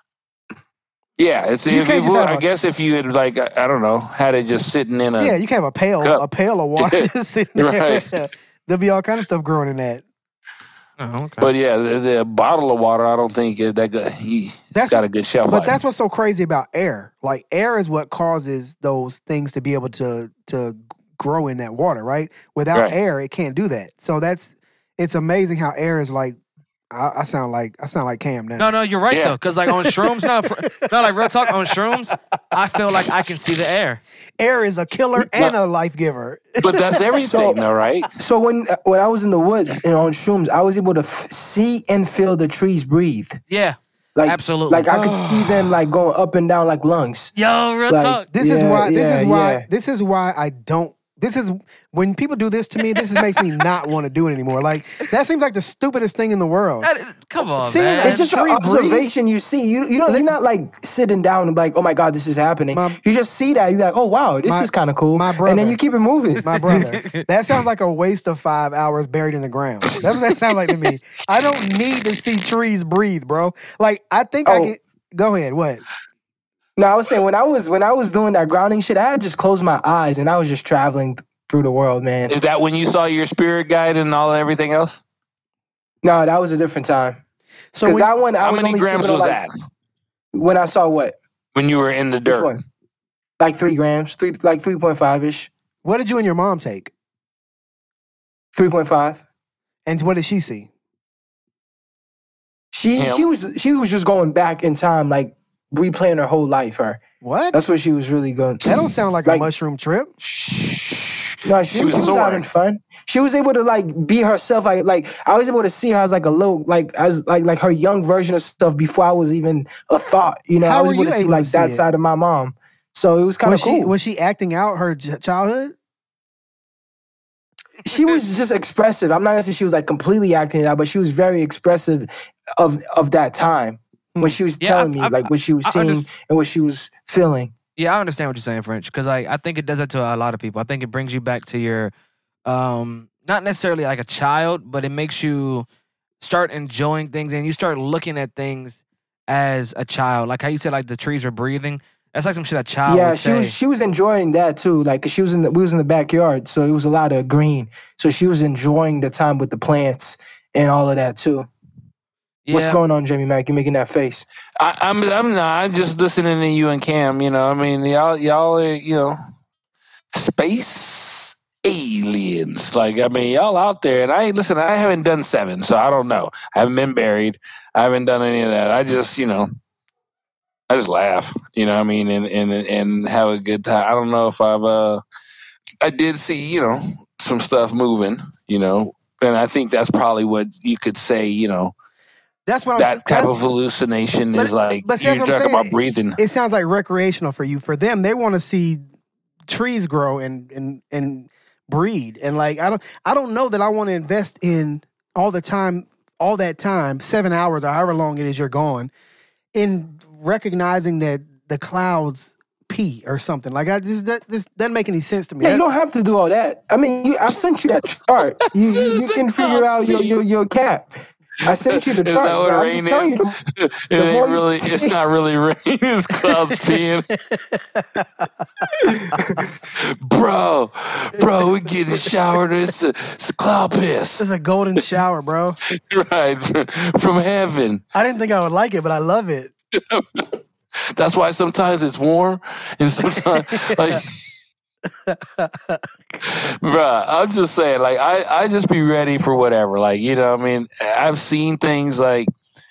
Yeah, it's You if can't it just would, have I a- guess if you had like I don't know, had it just sitting in a Yeah, you can have cup. a pail of water Yeah. just sitting there. Right. There'll be all kind of stuff growing in that. Oh, okay. But yeah, the bottle of water, I don't think is that good. It's That's got a good shelf But life. that's what's so crazy about air. Like, air is what causes those things to be able to grow in that water, right? Without Right. air, it can't do that. So it's amazing how air is like, I sound like Cam now. No, you're right though. Because like on shrooms, like real talk on shrooms, I feel like I can see the air. Air is a killer and a life giver. But that's everything, though, right? So when I was in the woods and on shrooms, I was able to see and feel the trees breathe. Yeah, like absolutely. Like I could see them like going up and down like lungs. Yo, real Like, talk. This is why I don't. This is when people do this to me. This makes me not want to do it anymore. Like that seems like the stupidest thing in the world. Come on, Seeing man. It's just an observation you see. You're not like sitting down and be like, oh my God, this is happening. You just see that. You're like, oh wow, this is kind of cool. My brother, and then you keep it moving. My brother. That sounds like a waste of 5 hours buried in the ground. That's what that sounds like to me. I don't need to see trees breathe, bro. Like I think I can. Go ahead. What? No, I was saying when I was doing that grounding shit, I had just closed my eyes and I was just traveling through the world, man. Is that when you saw your spirit guide and all everything else? No, that was a different time. So that one, how many grams was that? When I saw what? When you were in the dirt. Which one? Like 3 grams, 3.5-ish. What did you and your mom take? 3.5. And what did she see? She was just going back in time, like replaying her whole life. What? That's what she was really going. That don't sound like a mushroom trip. No, she was having fun. She was able to like be herself. Like I was able to see her as like a little like her young version of stuff before I was even a thought. You know, I was able to see like that side of my mom. So it was kind of cool. Was she acting out her childhood? She was just expressive. I'm not gonna say she was like completely acting it out, but she was very expressive of that time when she was telling me like what she was seeing and what she was feeling. Yeah, I understand what you're saying, French, because I think it does that to a lot of people. I think it brings you back to your, not necessarily like a child, but it makes you start enjoying things and you start looking at things as a child. Like how you said, like the trees were breathing. That's like some shit a child would say. She was enjoying that too. Like 'cause we was in the backyard, so it was a lot of green. So she was enjoying the time with the plants and all of that too. Yeah. What's going on, Jamie Mack? You making that face? I'm not. I'm just listening to you and Cam. You know, I mean, y'all are, you know, space aliens. Like, I mean, y'all out there. And I haven't done 7, so I don't know. I haven't been buried. I haven't done any of that. I just, you know, I just laugh. You know what I mean? And have a good time. I don't know if I did see, you know, some stuff moving, you know, and I think that's probably what you could say, you know. That's what that type of hallucination is like. But you're talking about breathing. It sounds like recreational for you. For them, they want to see trees grow and breed. And like I don't know that I want to invest in all that time, 7 hours or however long it is you're gone, in recognizing that the clouds pee or something. Like this doesn't make any sense to me. Yeah, you don't have to do all that. I mean, I sent you that chart. You can figure out your cap. I sent you the chart. I'm just telling you. It's not really rain. It's clouds peeing. bro, we get a shower. It's a cloud piss. It's a golden shower, bro. Right, from heaven. I didn't think I would like it, but I love it. That's why sometimes it's warm and sometimes like. Bruh, I'm just saying, like, I just be ready for whatever. Like, you know, I mean, I've seen things like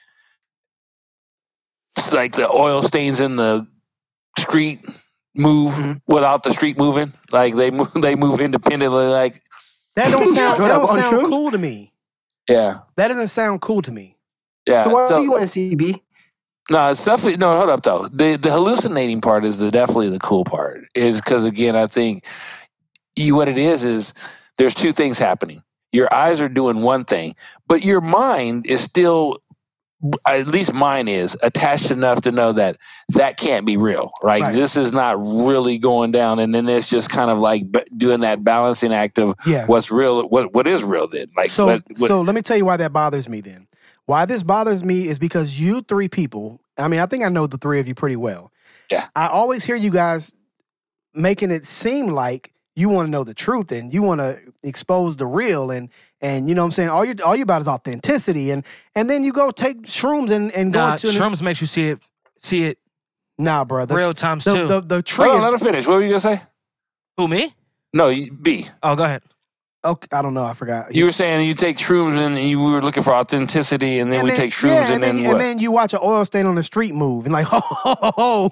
the oil stains in the street move without the street moving. Like they move independently. Like that don't sound cool to me. Yeah, that doesn't sound cool to me. Yeah. So what do you want to see, B? No, it's definitely no. Hold up, though. The hallucinating part is definitely the cool part. Is because again, I think what it is there's 2 things happening. Your eyes are doing one thing, but your mind is still, at least mine is, attached enough to know that can't be real. Right? This is not really going down, and then it's just kind of like doing that balancing act of what's real, what is real. Then, like, so let me tell you why that bothers me. Then. Why this bothers me is because you 3 people, I mean, I think I know the 3 of you pretty well. Yeah. I always hear you guys making it seem like you want to know the truth and you want to expose the real and you know what I'm saying? All you about is authenticity and then you go take shrooms and go into shrooms makes you see it. Nah, brother. Real times too. The tree. Let her finish. What were you gonna say? Who, me? No, B. Oh, go ahead. Okay, I don't know. I forgot. You were saying you take shrooms and you were looking for authenticity, and then we take shrooms and then what? And then you watch an oil stain on the street move, and like, whoa,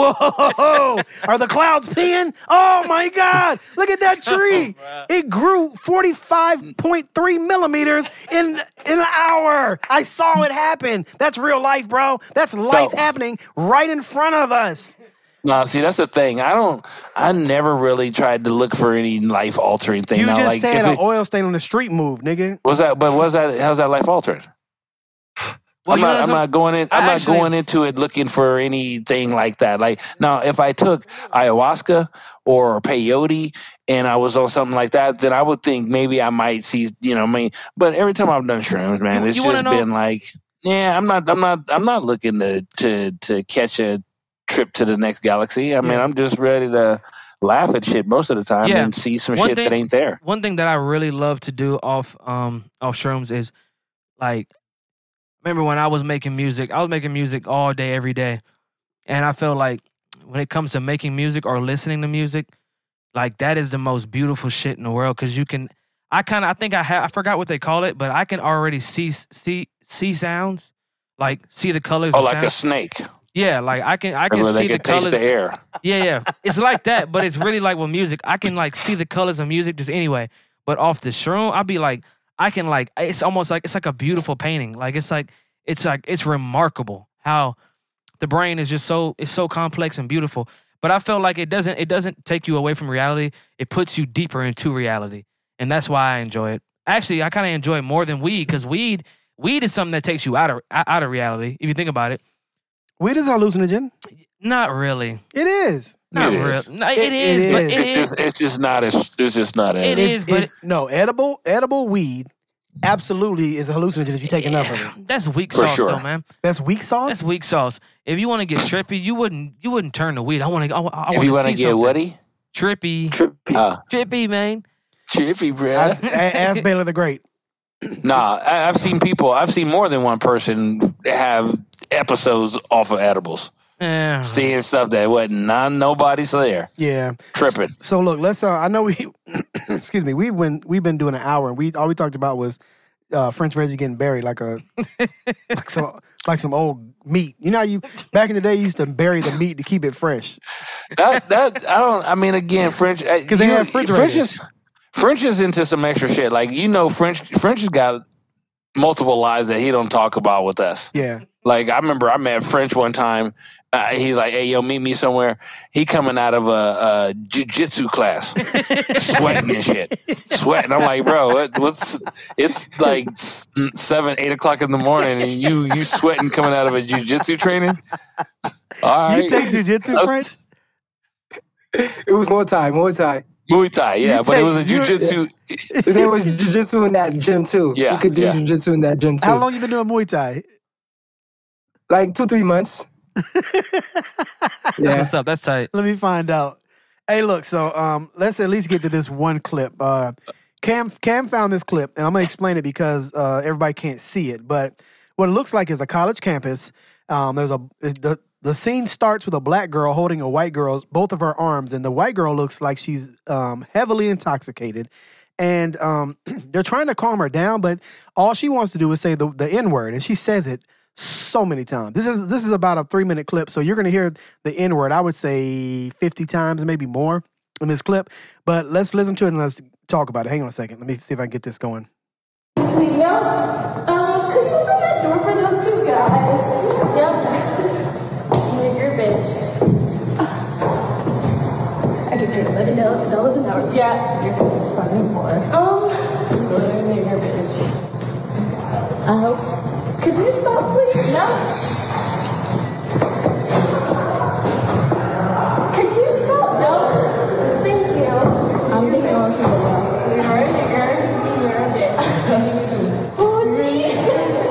are the clouds peeing? Oh my God, look at that tree! It grew 45.3 millimeters in an hour. I saw it happen. That's real life, bro. That's life happening right in front of us. No, see, that's the thing. I never really tried to look for any life altering thing. You now, just like, said an oil stain on the street move, nigga. How's that life altering? Well, I'm not going into it looking for anything like that. Like now, if I took ayahuasca or peyote and I was on something like that, then I would think maybe I might see, but every time I've done shrooms, man, it's just been like, yeah, I'm not looking to catch a trip to the next galaxy. I mean, I'm just ready to laugh at shit most of the time and see some shit that ain't there. One thing that I really love to do off shrooms is like, remember when I was making music all day, every day. And I feel like when it comes to making music or listening to music, like that is the most beautiful shit in the world. Cause I forgot what they call it, but I can already see sounds, like see the colors. Oh, like sounds. A snake. Yeah, like I can see the colors. Taste the air. Yeah. It's like that, but it's really like with music. I can like see the colors of music just anyway. But off the shroom, I'll be like, it's almost like it's like a beautiful painting. Like it's remarkable how the brain is just so complex and beautiful. But I feel like it doesn't take you away from reality. It puts you deeper into reality, and that's why I enjoy it. Actually, I kind of enjoy it more than weed because weed is something that takes you out of reality. If you think about it. Weed is hallucinogen. Not really. It is. Not really. No, it is. But it's just not as. It is, but no, edible weed absolutely is a hallucinogen if you take enough of it. That's weak sauce, though, man. That's weak sauce. That's weak sauce. If you want to get trippy, you wouldn't turn to weed. I want to. If you want to get woody, trippy, man. Trippy, bro. Ask Baylor the Great. Nah, I've seen more than one person have episodes off of edibles. Yeah. Seeing stuff that wasn't nobody's there. Yeah. Tripping. So look, let's I know excuse me, we've been doing an hour and all we talked about was French Reggie getting buried like some old meat. You know how you back in the day you used to bury the meat to keep it fresh. French because they have refrigerators. French is into some extra shit. Like, French has got multiple lies that he don't talk about with us. Yeah. Like, I remember I met French one time. He's like, hey, yo, meet me somewhere. He coming out of a jiu-jitsu class. Sweating and shit. Sweating. I'm like, bro, it's like 7, 8 o'clock in the morning and you sweating coming out of a jiu-jitsu training? All right. You take jiu-jitsu, French? It was Muay Thai. Muay Thai, yeah, but it was a jiu-jitsu. There was jiu-jitsu in that gym too. Yeah, you could do jiu-jitsu in that gym too. How long you been doing Muay Thai? Like 2-3 months. That's what's up. That's tight. Let me find out. Hey, look. So let's at least get to this one clip. Cam found this clip, and I'm gonna explain it because everybody can't see it. But what it looks like is a college campus. The scene starts with a black girl holding a white girl, both of her arms, and the white girl looks like she's heavily intoxicated. And they're trying to calm her down, but all she wants to do is say the N-word, and she says it so many times. This is about a 3-minute clip, so you're going to hear the N-word, I would say 50 times, maybe more in this clip. But let's listen to it and let's talk about it. Hang on a second. Let me see if I can get this going. Could you open that door for those two guys? Yep. You're a bitch. I could care let it know if that was an hour. Yes. You're just fucking poor. You're a bitch. I hope. Could you stop, please? No. Could you stop? No. Thank you. I'm thinking also about you're a nigger. You're a bitch. Oh, Jesus.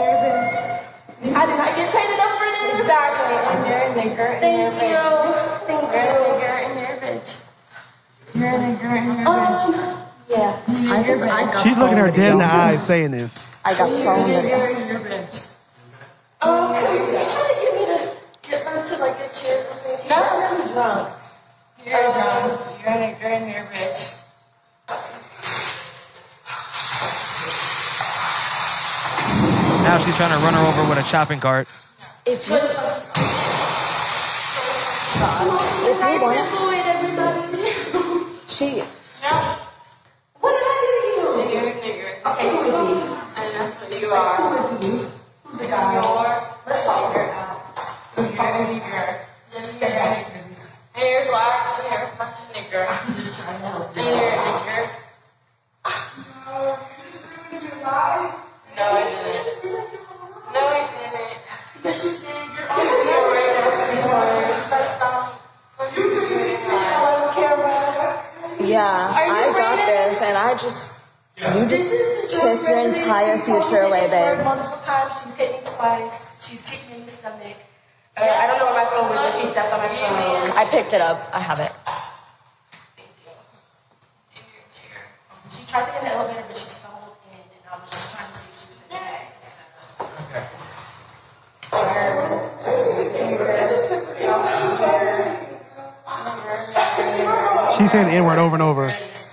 I did not get paid enough for this. Exactly. And you're a nigger. Thank you. Thank you. You're a nigger and you're a bitch. You're a nigger and you're a bitch. Yeah. She's looking her dead in the eyes saying this. I got so many. You're a bitch. Are you trying to get me to get them to like a chair or something? No, I'm drunk. You're drunk. You're a bitch. Now she's trying to run her over with a shopping cart. If you want she what did I do to you? Nigger. Okay, who is he? And that's what you are. Who is he? Who's the guy? Let's call her out. Let's call her nigger. Just nigger. And you're black and you're a fucking nigger. I'm just trying to help you. And you're a nigger. No, you just ruined your life. No, I didn't. No, I didn't. Yes, you did. You're on the Yeah, I got this, and you just kissed your entire future away, babe. Multiple times, she's hit me twice. She's kicked me in the stomach. I don't know where my phone was, but she stepped on my phone. I picked it up. I have it. She tried to get in the elevator, but she stumbled in, and I was just trying to see if she was in the bag. She's saying the N-word over and over.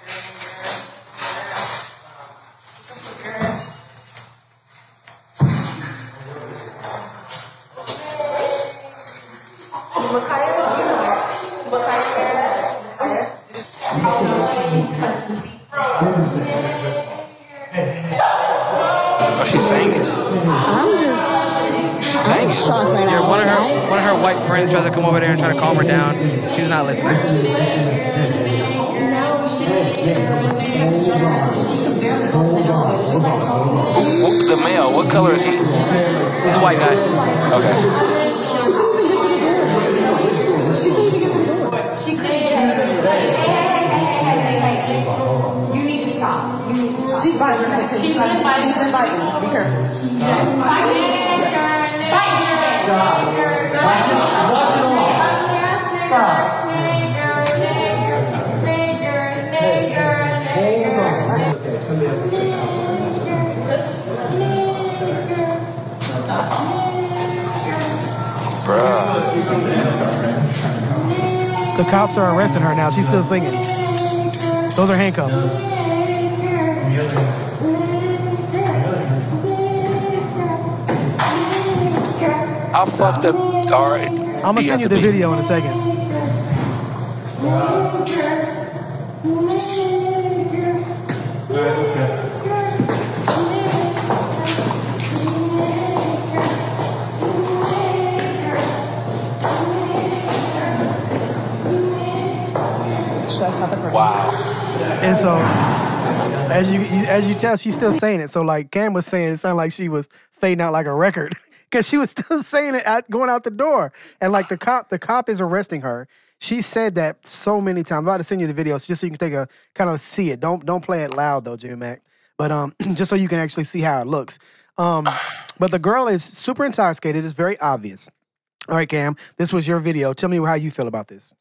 Oh, she's saying it. She's saying it. Yeah, one of her white friends tried to come over there and try to calm her down. She's not listening. The male, what color is he? He's a white guy. Okay. You need to stop. She's biting. She's biting. Be careful. Stop. The cops are arresting her now. She's still singing. Those are handcuffs. How fucked up are it? I'm gonna send you the video in a second. Wow. And so, as you tell, she's still saying it. So, like Cam was saying, it sounded like she was fading out like a record because she was still saying it going out the door. And like the cop is arresting her. She said that so many times. I'm about to send you the video just so you can take a kind of see it. Don't play it loud though, Jimmy Mac. But just so you can actually see how it looks. But the girl is super intoxicated. It's very obvious. All right, Cam, this was your video. Tell me how you feel about this.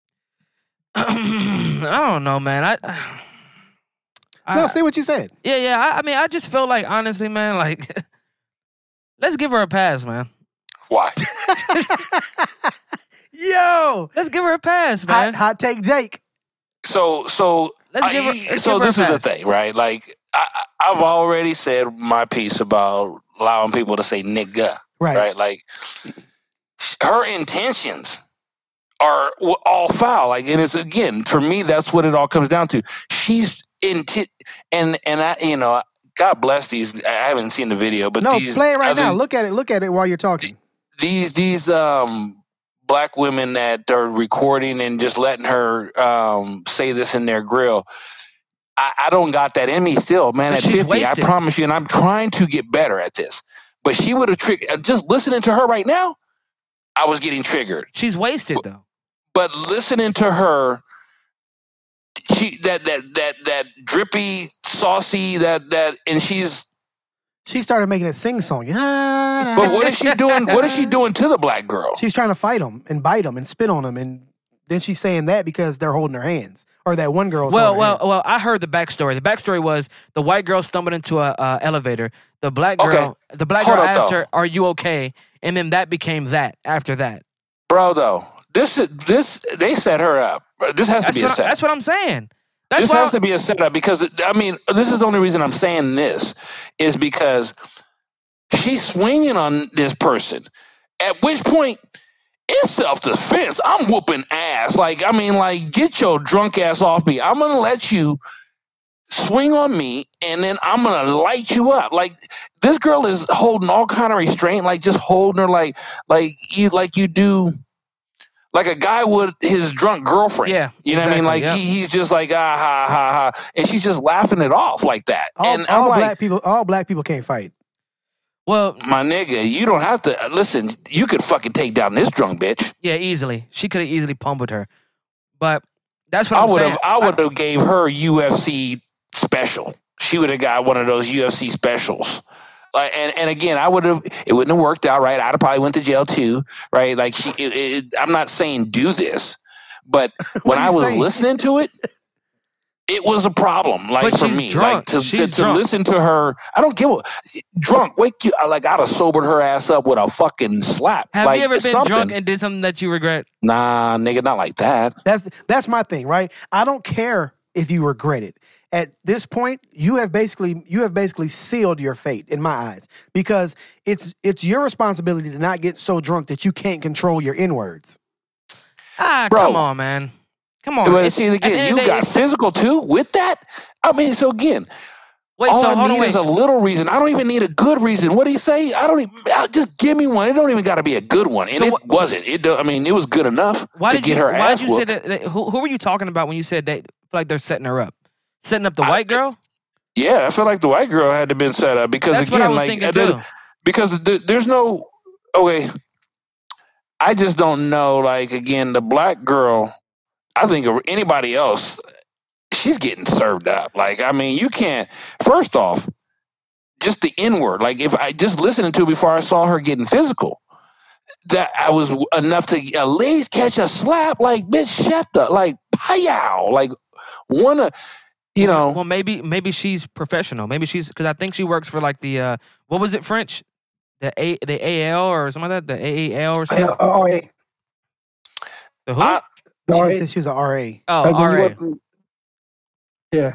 I don't know, man. No, say what you said. Yeah. I mean, I just feel like, honestly, man, like, let's give her a pass, man. Why? Yo, let's give her a pass, man. Hot take, Jake. So this is the thing, right? Like, I've already said my piece about allowing people to say nigga, right? Like, her intentions are all foul. Like, and it's, again, for me, that's what it all comes down to. She's and I, you know, God bless these. I haven't seen the video, but these, play it right now. Look at it while you're talking. These black women that are recording and just letting her say this in their grill. I don't got that in me still, man. At 50, wasted. I promise you, and I'm trying to get better at this. But she would have triggered. Just listening to her right now, I was getting triggered. She's wasted though. But listening to her, she that drippy, saucy, and she started making a sing song. But what is she doing? What is she doing to the black girl? She's trying to fight him and bite him and spit on him, and then she's saying that because they're holding her hands, or that one girl's. Well. I heard the backstory. The backstory was the white girl stumbled into a elevator. The black girl, asked her, "Are you okay?" And then that became that. After that, bro, though, this they set her up. This has to be a setup. That's what I'm saying. This has to be a setup because, I mean, this is the only reason I'm saying this is because She's swinging on this person. At which point, it's self-defense. I'm whooping ass. Like, I mean, like, get your drunk ass off me. I'm going to let you swing on me, and then I'm going to light you up. Like, this girl is holding all kind of restraint, like just holding her like you do, like a guy would his drunk girlfriend. Yeah. You know exactly, what I mean? Like, he's just like, ha, ha, ha. And she's just laughing it off like that. All black people can't fight. Well, my nigga, you don't have to listen. You could fucking take down this drunk bitch. Yeah, easily. She could have easily pummeled her, but that's what I'm saying. I would have gave her UFC special. She would have got one of those UFC specials. And again, it wouldn't have worked out right. I'd have probably went to jail too, right? Like I'm not saying do this, but when I was listening to it. It was a problem, like for me, drunk. like to listen to her. I don't give a drunk. Wake you like I'd have sobered her ass up with a fucking slap. Have like, you ever been drunk and did something that you regret? Nah, nigga, not like that. That's my thing, right? I don't care if you regret it. At this point, you have basically sealed your fate in my eyes, because it's your responsibility to not get so drunk that you can't control your N-words. Bro, come on, man. Come on. But see, again, you got physical too with that. I mean, so again, all I need is a little reason. I don't even need a good reason. What do you say? Just give me one. It don't even got to be a good one. And it wasn't. It was good enough to get her ass whooped. Why did you say that? Who were you talking about when you said they feel like they're setting her up? Setting up the white girl? Yeah, I feel like the white girl had to been set up because that's again, what I was thinking too. Because there's no I just don't know. Like again, the black girl. I think anybody else, she's getting served up. Like, I mean, you can't. First off, just the N-word. Like, if I just listening to it before I saw her getting physical, that I was enough to at least catch a slap. Like, bitch, shut the like, pow. Like, wanna, you know. Well, maybe she's professional. Maybe she's because I think she works for like the what was it French, the AL or something like that, the AAL or something. RA. The who? She was an RA. Oh, RA. Yeah.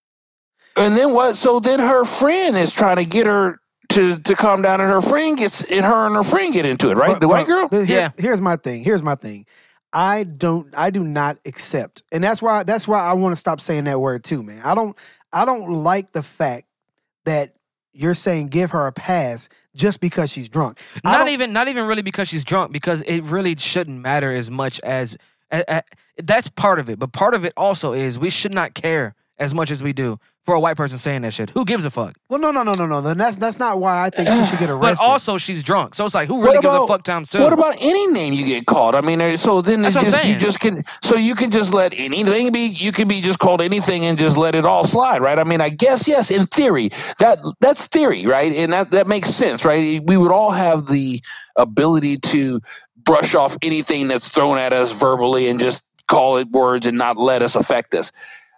And then what? So then her friend is trying to get her to calm down, and her friend and her friend get into it, right? The white girl. Here's my thing. I do not accept, and that's why I want to stop saying that word too, man. I don't like the fact that you're saying give her a pass just because she's drunk. Not even really because she's drunk, because it really shouldn't matter as much as. That's part of it, but part of it also is we should not care as much as we do for a white person saying that shit. Who gives a fuck? Well, no. Then that's not why I think she should get arrested. But also, she's drunk, so it's like who really gives a fuck times two? What about any name you get called? I mean, so then that's what I'm saying. You can just let anything be. You can be just called anything and just let it all slide, right? I mean, I guess yes, in theory, that's theory, right? And that makes sense, right? We would all have the ability to brush off anything that's thrown at us verbally and just call it words and not let us affect us.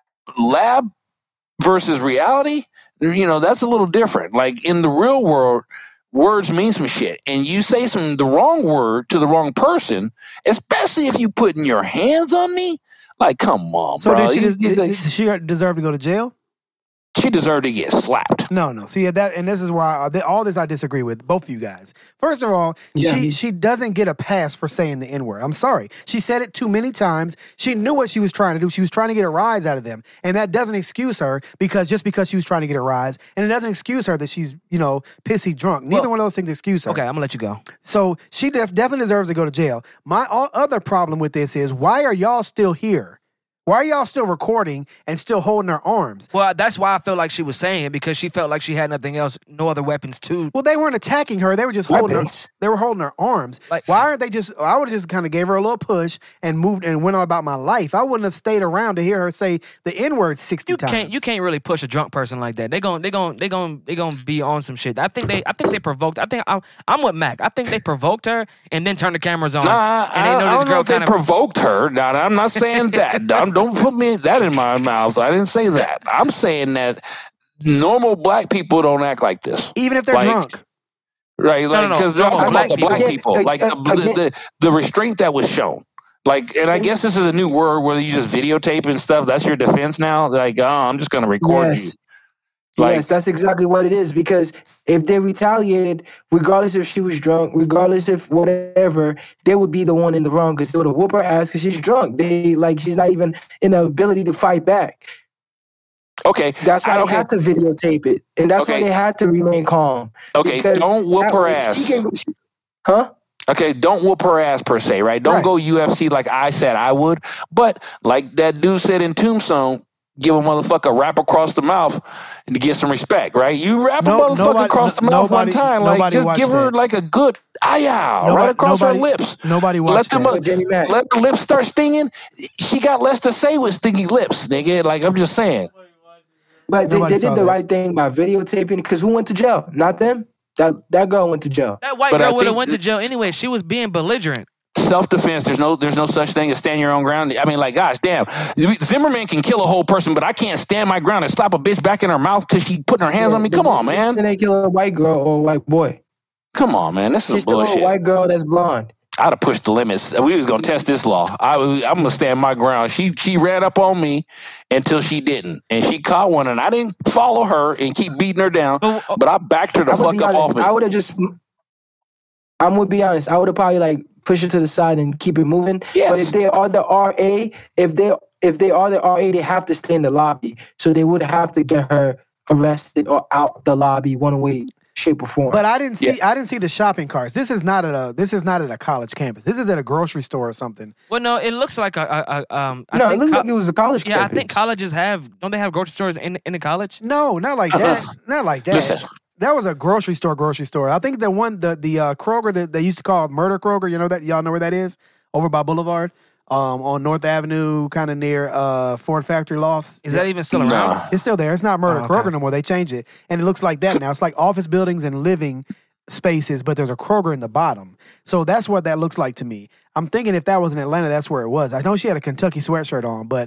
Lab versus reality, that's a little different. Like in the real world, words mean some shit. And you say the wrong word to the wrong person, especially if you putting your hands on me, like, come on, so bro. Did she deserve to go to jail? She deserved to get slapped. No. See, and this is why all this I disagree with both of you guys. First of all, she doesn't get a pass for saying the N-word. I'm sorry. She said it too many times. She knew what she was trying to do. She was trying to get a rise out of them. And that doesn't excuse her because she was trying to get a rise. And it doesn't excuse her that she's, pissy drunk. Neither one of those things excuse her. Okay, I'm going to let you go. So she definitely deserves to go to jail. My other problem with this is, why are y'all still here? Why are y'all still recording and still holding her arms? Well, that's why I felt like she was saying it, because she felt like she had nothing else, no other weapons to. Well, they weren't attacking her. They were just holding her. They were holding her arms. Like, why aren't they just? I would have just kind of gave her a little push and moved and went on about my life. I wouldn't have stayed around to hear her say the N-word 60 times. You can't really push a drunk person like that. They gon' be on some shit. I think they provoked. I'm with Mac. I think they provoked her and then turned the cameras on. And they know this girl kind of provoked her. Now, I'm not saying that. Don't put that in my mouth. I didn't say that. I'm saying that normal black people don't act like this, even if they're drunk. Right? Like, because I'm talking about the black people, like the restraint that was shown. Like, and I guess this is a new word where you just videotape and stuff. That's your defense now. Like, I'm just going to record you. Like, yes, that's exactly what it is. Because if they retaliated, regardless if she was drunk, regardless if whatever, they would be the one in the wrong because they would have whooped her ass because she's drunk. She's not even in the ability to fight back. okay, That's why they had to videotape it, and that's why they had to remain calm. Okay, Because don't whoop her ass. Huh? Okay, don't whoop her ass per se, right? Don't go UFC like I said I would. But like that dude said in Tombstone, give a motherfucker a rap across the mouth and to get some respect, right? You rap a motherfucker across the mouth one time, like just give her like a good right across her lips. Nobody watched that. Let the lips start stinging. She got less to say with stingy lips, nigga. Like, I'm just saying. But they did the right thing by videotaping because who went to jail? Not them. That girl went to jail. That white girl would have went to jail anyway. She was being belligerent. Self-defense. There's no such thing as stand your own ground. I mean, like, gosh, damn. Zimmerman can kill a whole person, but I can't stand my ground and slap a bitch back in her mouth because she putting her hands on me. Come on, man. Then they kill a white girl or a white boy. Come on, man. This is bullshit. She's still a white girl that's blonde. I'd have pushed the limits. We was gonna test this law. I'm gonna stand my ground. She ran up on me until she didn't, and she caught one, and I didn't follow her and keep beating her down, but I backed her the fuck up off me. I would have just. I'm gonna be honest. I would have probably like pushed her to the side and keep it moving. Yes. But if they are the RA, if they are the RA, they have to stay in the lobby. So they would have to get her arrested or out the lobby one way, shape, or form. But I didn't see the shopping carts. This is not at a college campus. This is at a grocery store or something. Well, no, it looks like it looked like it was a college campus. Yeah, I think colleges don't they have grocery stores in the college? No, not like that. Not like that. Listen. That was a grocery store. I think the Kroger that they used to call Murder Kroger, you know that? Y'all know where that is? Over by Boulevard. On North Avenue, kind of near Ford Factory Lofts. Is that even still around? It's still there. It's not Murder Kroger no more. They changed it. And it looks like that now. It's like office buildings and living spaces, but there's a Kroger in the bottom. So that's what that looks like to me. I'm thinking if that was in Atlanta, that's where it was. I know she had a Kentucky sweatshirt on, but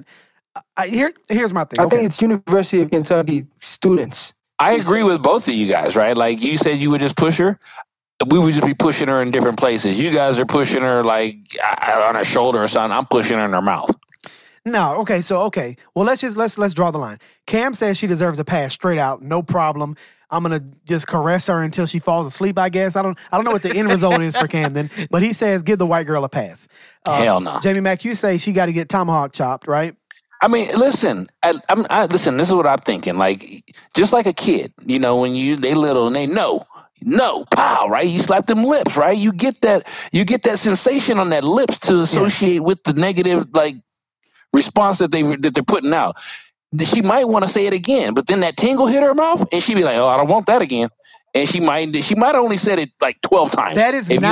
here's my thing. I think it's University of Kentucky students. I agree with both of you guys, right? Like, you said you would just push her. We would just be pushing her in different places. You guys are pushing her like on her shoulder or something. I'm pushing her in her mouth. No, okay. Well, let's draw the line. Cam says she deserves a pass straight out, no problem. I'm gonna just caress her until she falls asleep, I guess. I don't know what the end result is for Camden, but he says give the white girl a pass. Hell no. Jamie Mack, you say she got to get tomahawk chopped, right? I mean, listen. Listen. This is what I'm thinking. Like, just like a kid, you know, when they little and they no, pow, right? You slap them lips, right? You get that sensation on that lips to associate with the negative like response that they're putting out. She might want to say it again, but then that tingle hit her mouth, and she'd be like, "Oh, I don't want that again." And she might only said it like 12 times. That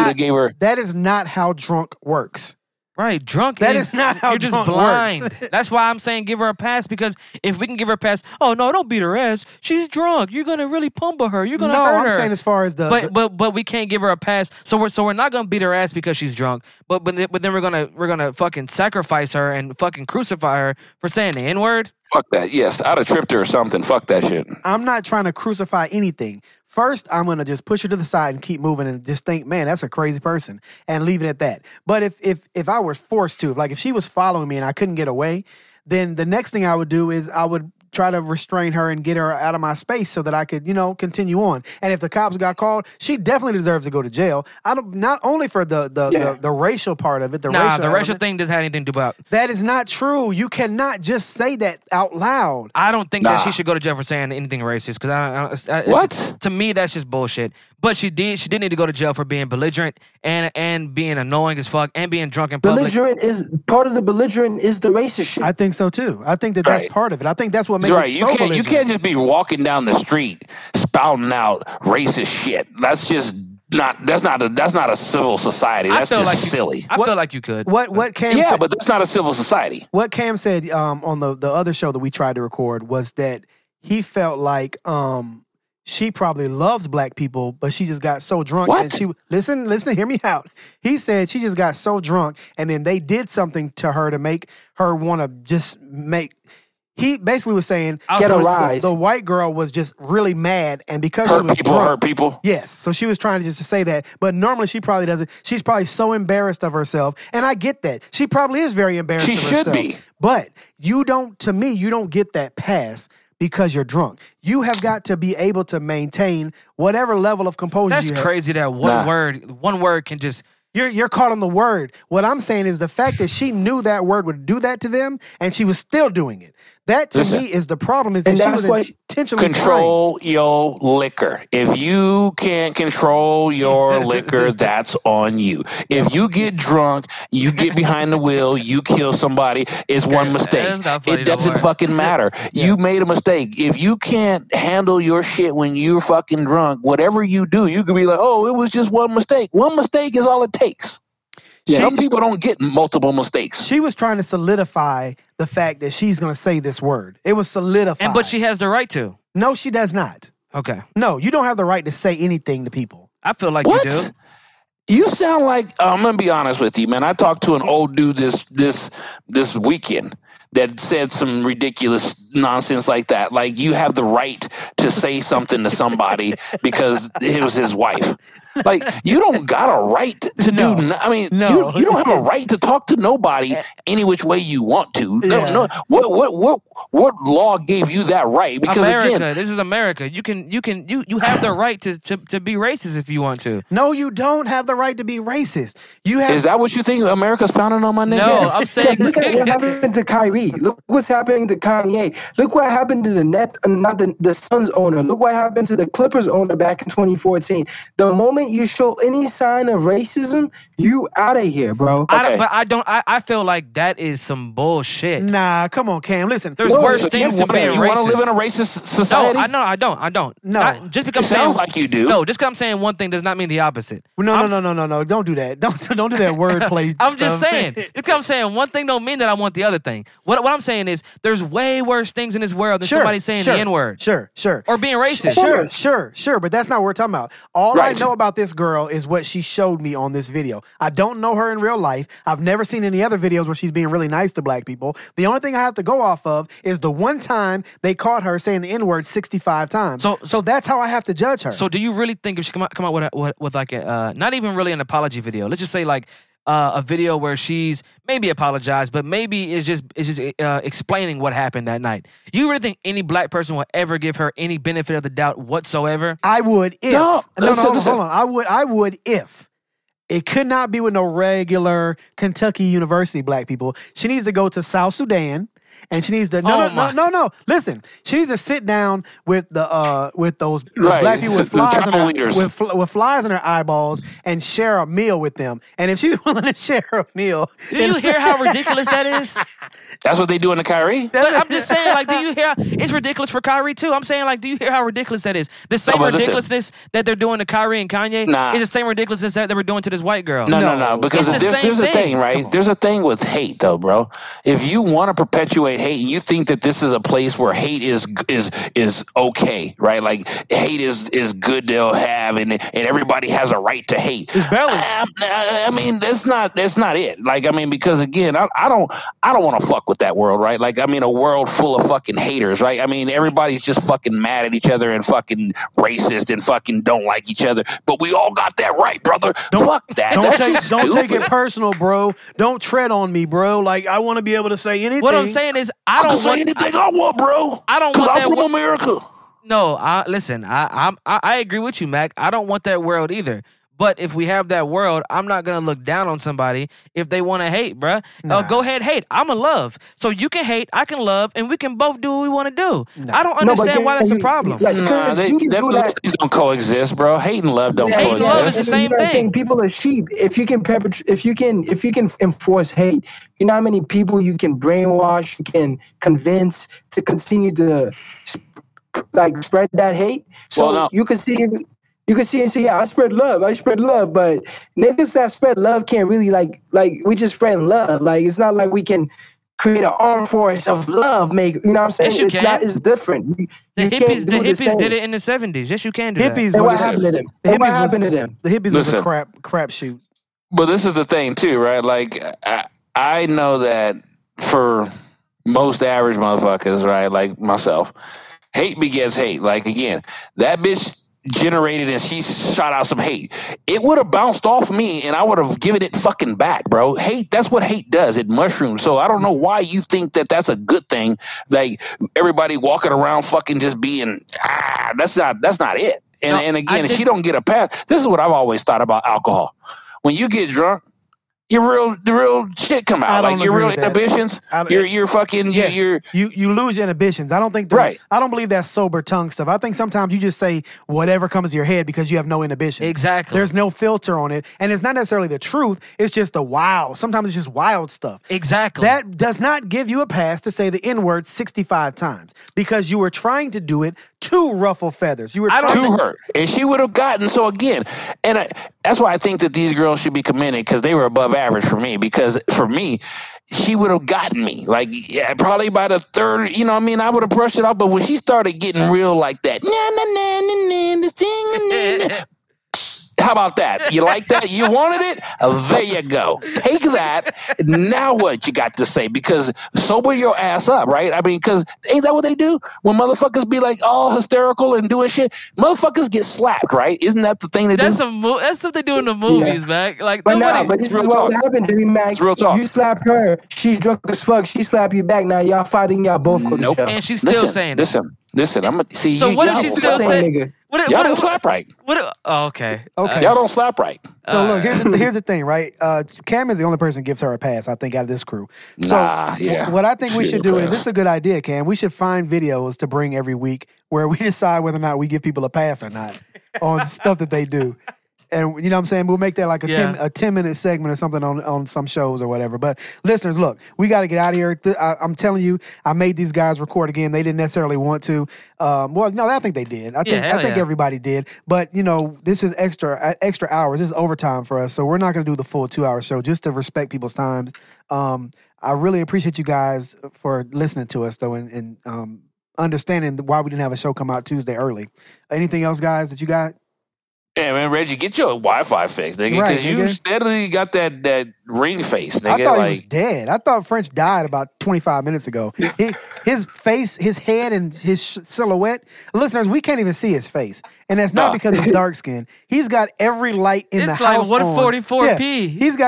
is not how drunk works. Right, drunk that is not how you're just blind. That's why I'm saying give her a pass, because if we can give her a pass, oh no, don't beat her ass. She's drunk. You're gonna really pummel her. You're gonna hurt her. No, I'm saying as far as but we can't give her a pass. So we're not gonna beat her ass because she's drunk. But then we're gonna fucking sacrifice her and fucking crucify her for saying the N-word. Fuck that. Yes, I'd have tripped her or something. Fuck that shit. I'm not trying to crucify anything. First, I'm going to just push her to the side and keep moving and just think, man, that's a crazy person, and leave it at that. But if I was forced to, like if she was following me and I couldn't get away, then the next thing I would do is I would try to restrain her and get her out of my space so that I could, continue on. And if the cops got called, she definitely deserves to go to jail. Not only for the racial part of it. The racial thing doesn't have anything to do about. That is not true. You cannot just say that out loud. I don't think that she should go to jail for saying anything racist. Because what? To me, that's just bullshit. But she did need to go to jail for being belligerent and being annoying as fuck and being drunk in public. Part of the belligerent is the racist shit. I think so too. I think that's part of it. I think that's what makes it so belligerent. You can't just be walking down the street spouting out racist shit. That's just that's not a civil society. That's just silly. I feel like you could. What Cam said, but that's not a civil society. What Cam said on the other show that we tried to record was that he felt like she probably loves black people, but she just got so drunk. What? And she listen, hear me out. He said she just got so drunk, and then they did something to her to make her want to just make. He basically was saying, get a rise. The white girl was just really mad, and because she was drunk, hurt people. Yes, so she was trying to just say that, but normally she probably doesn't. She's probably so embarrassed of herself, and I get that. She probably is very embarrassed of herself. She should be. But you don't get that pass because you're drunk. You have got to be able to maintain whatever level of composure That's you have. crazy that one word can just... You're caught on the word. What I'm saying is the fact that she knew that word would do that to them, and she was still doing it. That to me is the problem. Is that she was intentionally control your liquor. If you can't control your liquor, that's on you. If you get drunk, you get behind the wheel, you kill somebody. It's one mistake. It doesn't fucking matter. You made a mistake. If you can't handle your shit when you're fucking drunk, whatever you do, you could be like, oh, it was just one mistake. One mistake is all it takes. Some people don't get multiple mistakes. She was trying to solidify the fact that she's going to say this word. It was solidified. But she has the right to. No, she does not. Okay. No, you don't have the right to say anything to people. I feel like you do. You sound like, I'm going to be honest with you, man. I talked to an old dude this weekend that said some ridiculous nonsense like that. Like, you have the right to say something to somebody because it was his wife. Like, you don't got a right to do. I mean, you don't have a right to talk to nobody any which way you want to. No. What law gave you that right? Because America, again, this is America. You have the right to be racist if you want to. No, you don't have the right to be racist. You have. Is that what you think America's founding on, my nigga? No, I'm saying. Look at what happened to Kyrie. Look what's happening to Kanye. Look what happened to the Suns owner. Look what happened to the Clippers owner back in 2014. The moment you show any sign of racism, you out of here, bro. Okay. I feel like that is some bullshit. Nah, come on, Cam. Listen, there's worse things than being racist. You want to live in a racist society? No, I don't. No, just because sounds like you do. No, just because I'm saying one thing does not mean the opposite. No. Don't do that. Don't do that wordplay. I'm just saying. Just because I'm saying one thing don't mean that I want the other thing. What I'm saying is there's way worse things in this world than somebody saying the N-word. Sure. Or being racist. Sure. But that's not what we're talking about. All I know about this girl is what she showed me on this video. I don't know her in real life. I've never seen any other videos where she's being really nice to black people. The only thing I have to go off of is the one time they caught her saying the N-word 65 times. So that's how I have to judge her. So do you really think if she come out with like a not even really an apology video? Let's just say like a video where she's maybe apologized, but maybe it's just explaining what happened that night. You really think any black person will ever give her any benefit of the doubt whatsoever? I would if. No, hold on. I would if. It could not be with no regular Kentucky University black people. She needs to go to South Sudan. And she needs to no. Listen, she needs to sit down with those black people with flies with flies in their eyeballs and share a meal with them. And if she's willing to share a meal, do you hear how ridiculous that is? That's what they do in the Kyrie. But I'm just saying, like, do you hear? It's ridiculous for Kyrie too. I'm saying, like, do you hear how ridiculous that is? The same ridiculousness that they're doing to Kyrie and Kanye is the same ridiculousness that they were doing to this white girl. No. Because there's a thing, right? There's a thing with hate, though, bro. If you want to perpetuate hate and you think that this is a place where hate is okay, right? Like hate is good to have, and everybody has a right to hate. It's balanced. I mean, that's not it. Like, I mean, because again, I don't want to fuck with that world, right? Like, I mean, a world full of fucking haters, right? I mean, everybody's just fucking mad at each other and fucking racist and fucking don't like each other. But we all got that right, brother. Fuck that. Don't take it personal, bro. Don't tread on me, bro. Like, I want to be able to say anything. What I'm saying is, I don't say anything I want, bro. I don't want that. I'm from America. No, listen. I agree with you, Mac. I don't want that world either. But if we have that world, I'm not gonna look down on somebody if they want to hate, bruh. Go ahead, hate. I'm a love, so you can hate, I can love, and we can both do what we want to do. I don't understand why that's a problem. These don't coexist, bro. Hate and love don't coexist. Hate and love is the same thing. People are sheep. If you can enforce hate, you know how many people you can brainwash, you can convince to continue to spread that hate. So you can see. You can see and say, yeah, I spread love, but niggas that spread love can't really like we just spread love. Like, it's not like we can create an armed force of love. You know what I'm saying? Yes, it's different. The hippies did it in the 70s. Yes, you can do hippies, that. And what happened to them? What happened to them? The hippies was a crap shoot. But this is the thing too, right? Like, I know that for most average motherfuckers, right, like myself, hate begets hate. Like, again, that bitch generated and she shot out some hate, it would have bounced off me and I would have given it fucking back, bro. Hate, that's what hate does. It mushrooms. So I don't know why you think that that's a good thing. Like everybody walking around fucking just being, that's not it. And again, if she don't get a pass, this is what I've always thought about alcohol. When you get drunk, the real shit come out. Like your real inhibitions. You're fucking. Yes. You lose your inhibitions. I don't think. Right. I don't believe that's sober tongue stuff. I think sometimes you just say whatever comes to your head because you have no inhibitions. Exactly. There's no filter on it, and it's not necessarily the truth. It's just the wild. Sometimes it's just wild stuff. Exactly. That does not give you a pass to say the N-word 65 times because you were trying to do it to ruffle feathers. You were trying to her, and she would have gotten. So again, that's why I think that these girls should be commended because they were above average for me. Because for me, she would have gotten me. Like probably by the third, you know what I mean? I would have brushed it off. But when she started getting real like that, how about that? You like that? You wanted it? There you go. Take that. Now what you got to say? Because sober your ass up, right? I mean, because ain't that what they do? When motherfuckers be like all hysterical and doing shit, motherfuckers get slapped, right? Isn't that the thing they do? That's what they do in the movies, man. Like, but this is what happened to me, Mac. Real talk. You slap her, she's drunk as fuck. She slap you back. Now y'all fighting. Y'all both go to jail. And she's still saying it. Listen, I'm gonna see. So what is she still saying? Y'all don't slap right. Okay. Y'all don't slap right. So look, here's the thing, right? Cam is the only person who gives her a pass, I think, out of this crew. So what I think we should do is, this is a good idea, Cam. We should find videos to bring every week where we decide whether or not we give people a pass or not on stuff that they do. And you know what I'm saying? We'll make that like a 10-minute segment or something on some shows or whatever. But listeners, look, we got to get out of here. I'm telling you, I made these guys record again. They didn't necessarily want to. Well, no, I think they did. I think everybody did. But, you know, this is extra hours. This is overtime for us. So we're not going to do the full 2-hour show just to respect people's times. I really appreciate you guys for listening to us, though, and understanding why we didn't have a show come out Tuesday early. Anything else, guys, that you got? Yeah, man, Reggie, get your Wi-Fi fixed, nigga, because you steadily got that ring face, nigga. I thought he was dead. I thought French died about 25 minutes ago. His face, his head, and his silhouette. Listeners, we can't even see his face, and that's not because he's dark skinned. He's got every light in the house. It's like 144p.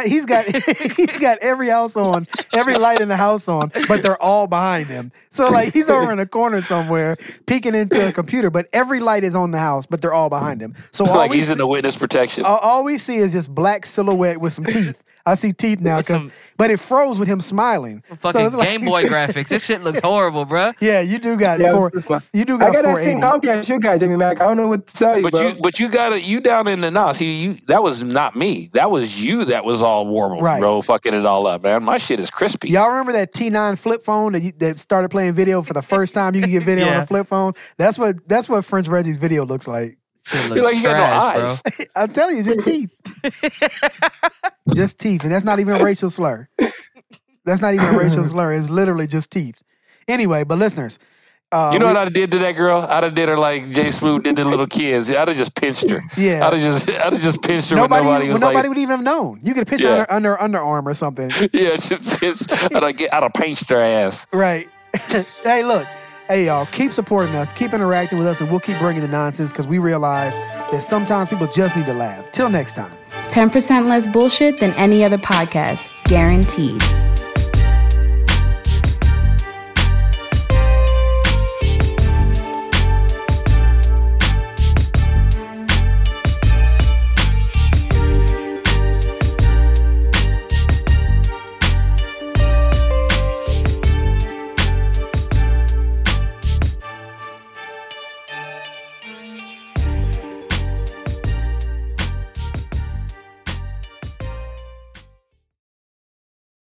He's got every house on, every light in the house on, but they're all behind him. So like he's over in a corner somewhere peeking into a computer, but every light is on the house, but they're all behind him. So like he's in the witness protection. All we see is just black silhouette with some teeth. I see teeth now, but it froze with him smiling. Fucking so Game Boy graphics. This shit looks horrible, bro. Yeah, you do got I got that same Comcast you got, Jimmy Mac. I don't know what to tell you, but you got it. You down in the See, that was not me. That was you. That was all warbled, bro. Fucking it all up, man. My shit is crispy. Y'all remember that T9 flip phone that started playing video for the first time? You can get video on a flip phone. That's what French Reggie's video looks like. You're like, you got no eyes. Bro. I'm telling you, just teeth. Just teeth. And that's not even a racial slur. That's not even a racial slur. It's literally just teeth. Anyway, but listeners. You know what I did to that girl? I'd have did her like Jay Smoot did the little kids. I'd have just pinched her. Yeah. I'd have just pinched her nobody nobody would even have known. You could have pinched her under her underarm or something. Yeah, just pinched. I'd have pinched her ass. Right. Hey, look. Hey, y'all, keep supporting us, keep interacting with us, and we'll keep bringing the nonsense because we realize that sometimes people just need to laugh. Till next time. 10% less bullshit than any other podcast, guaranteed.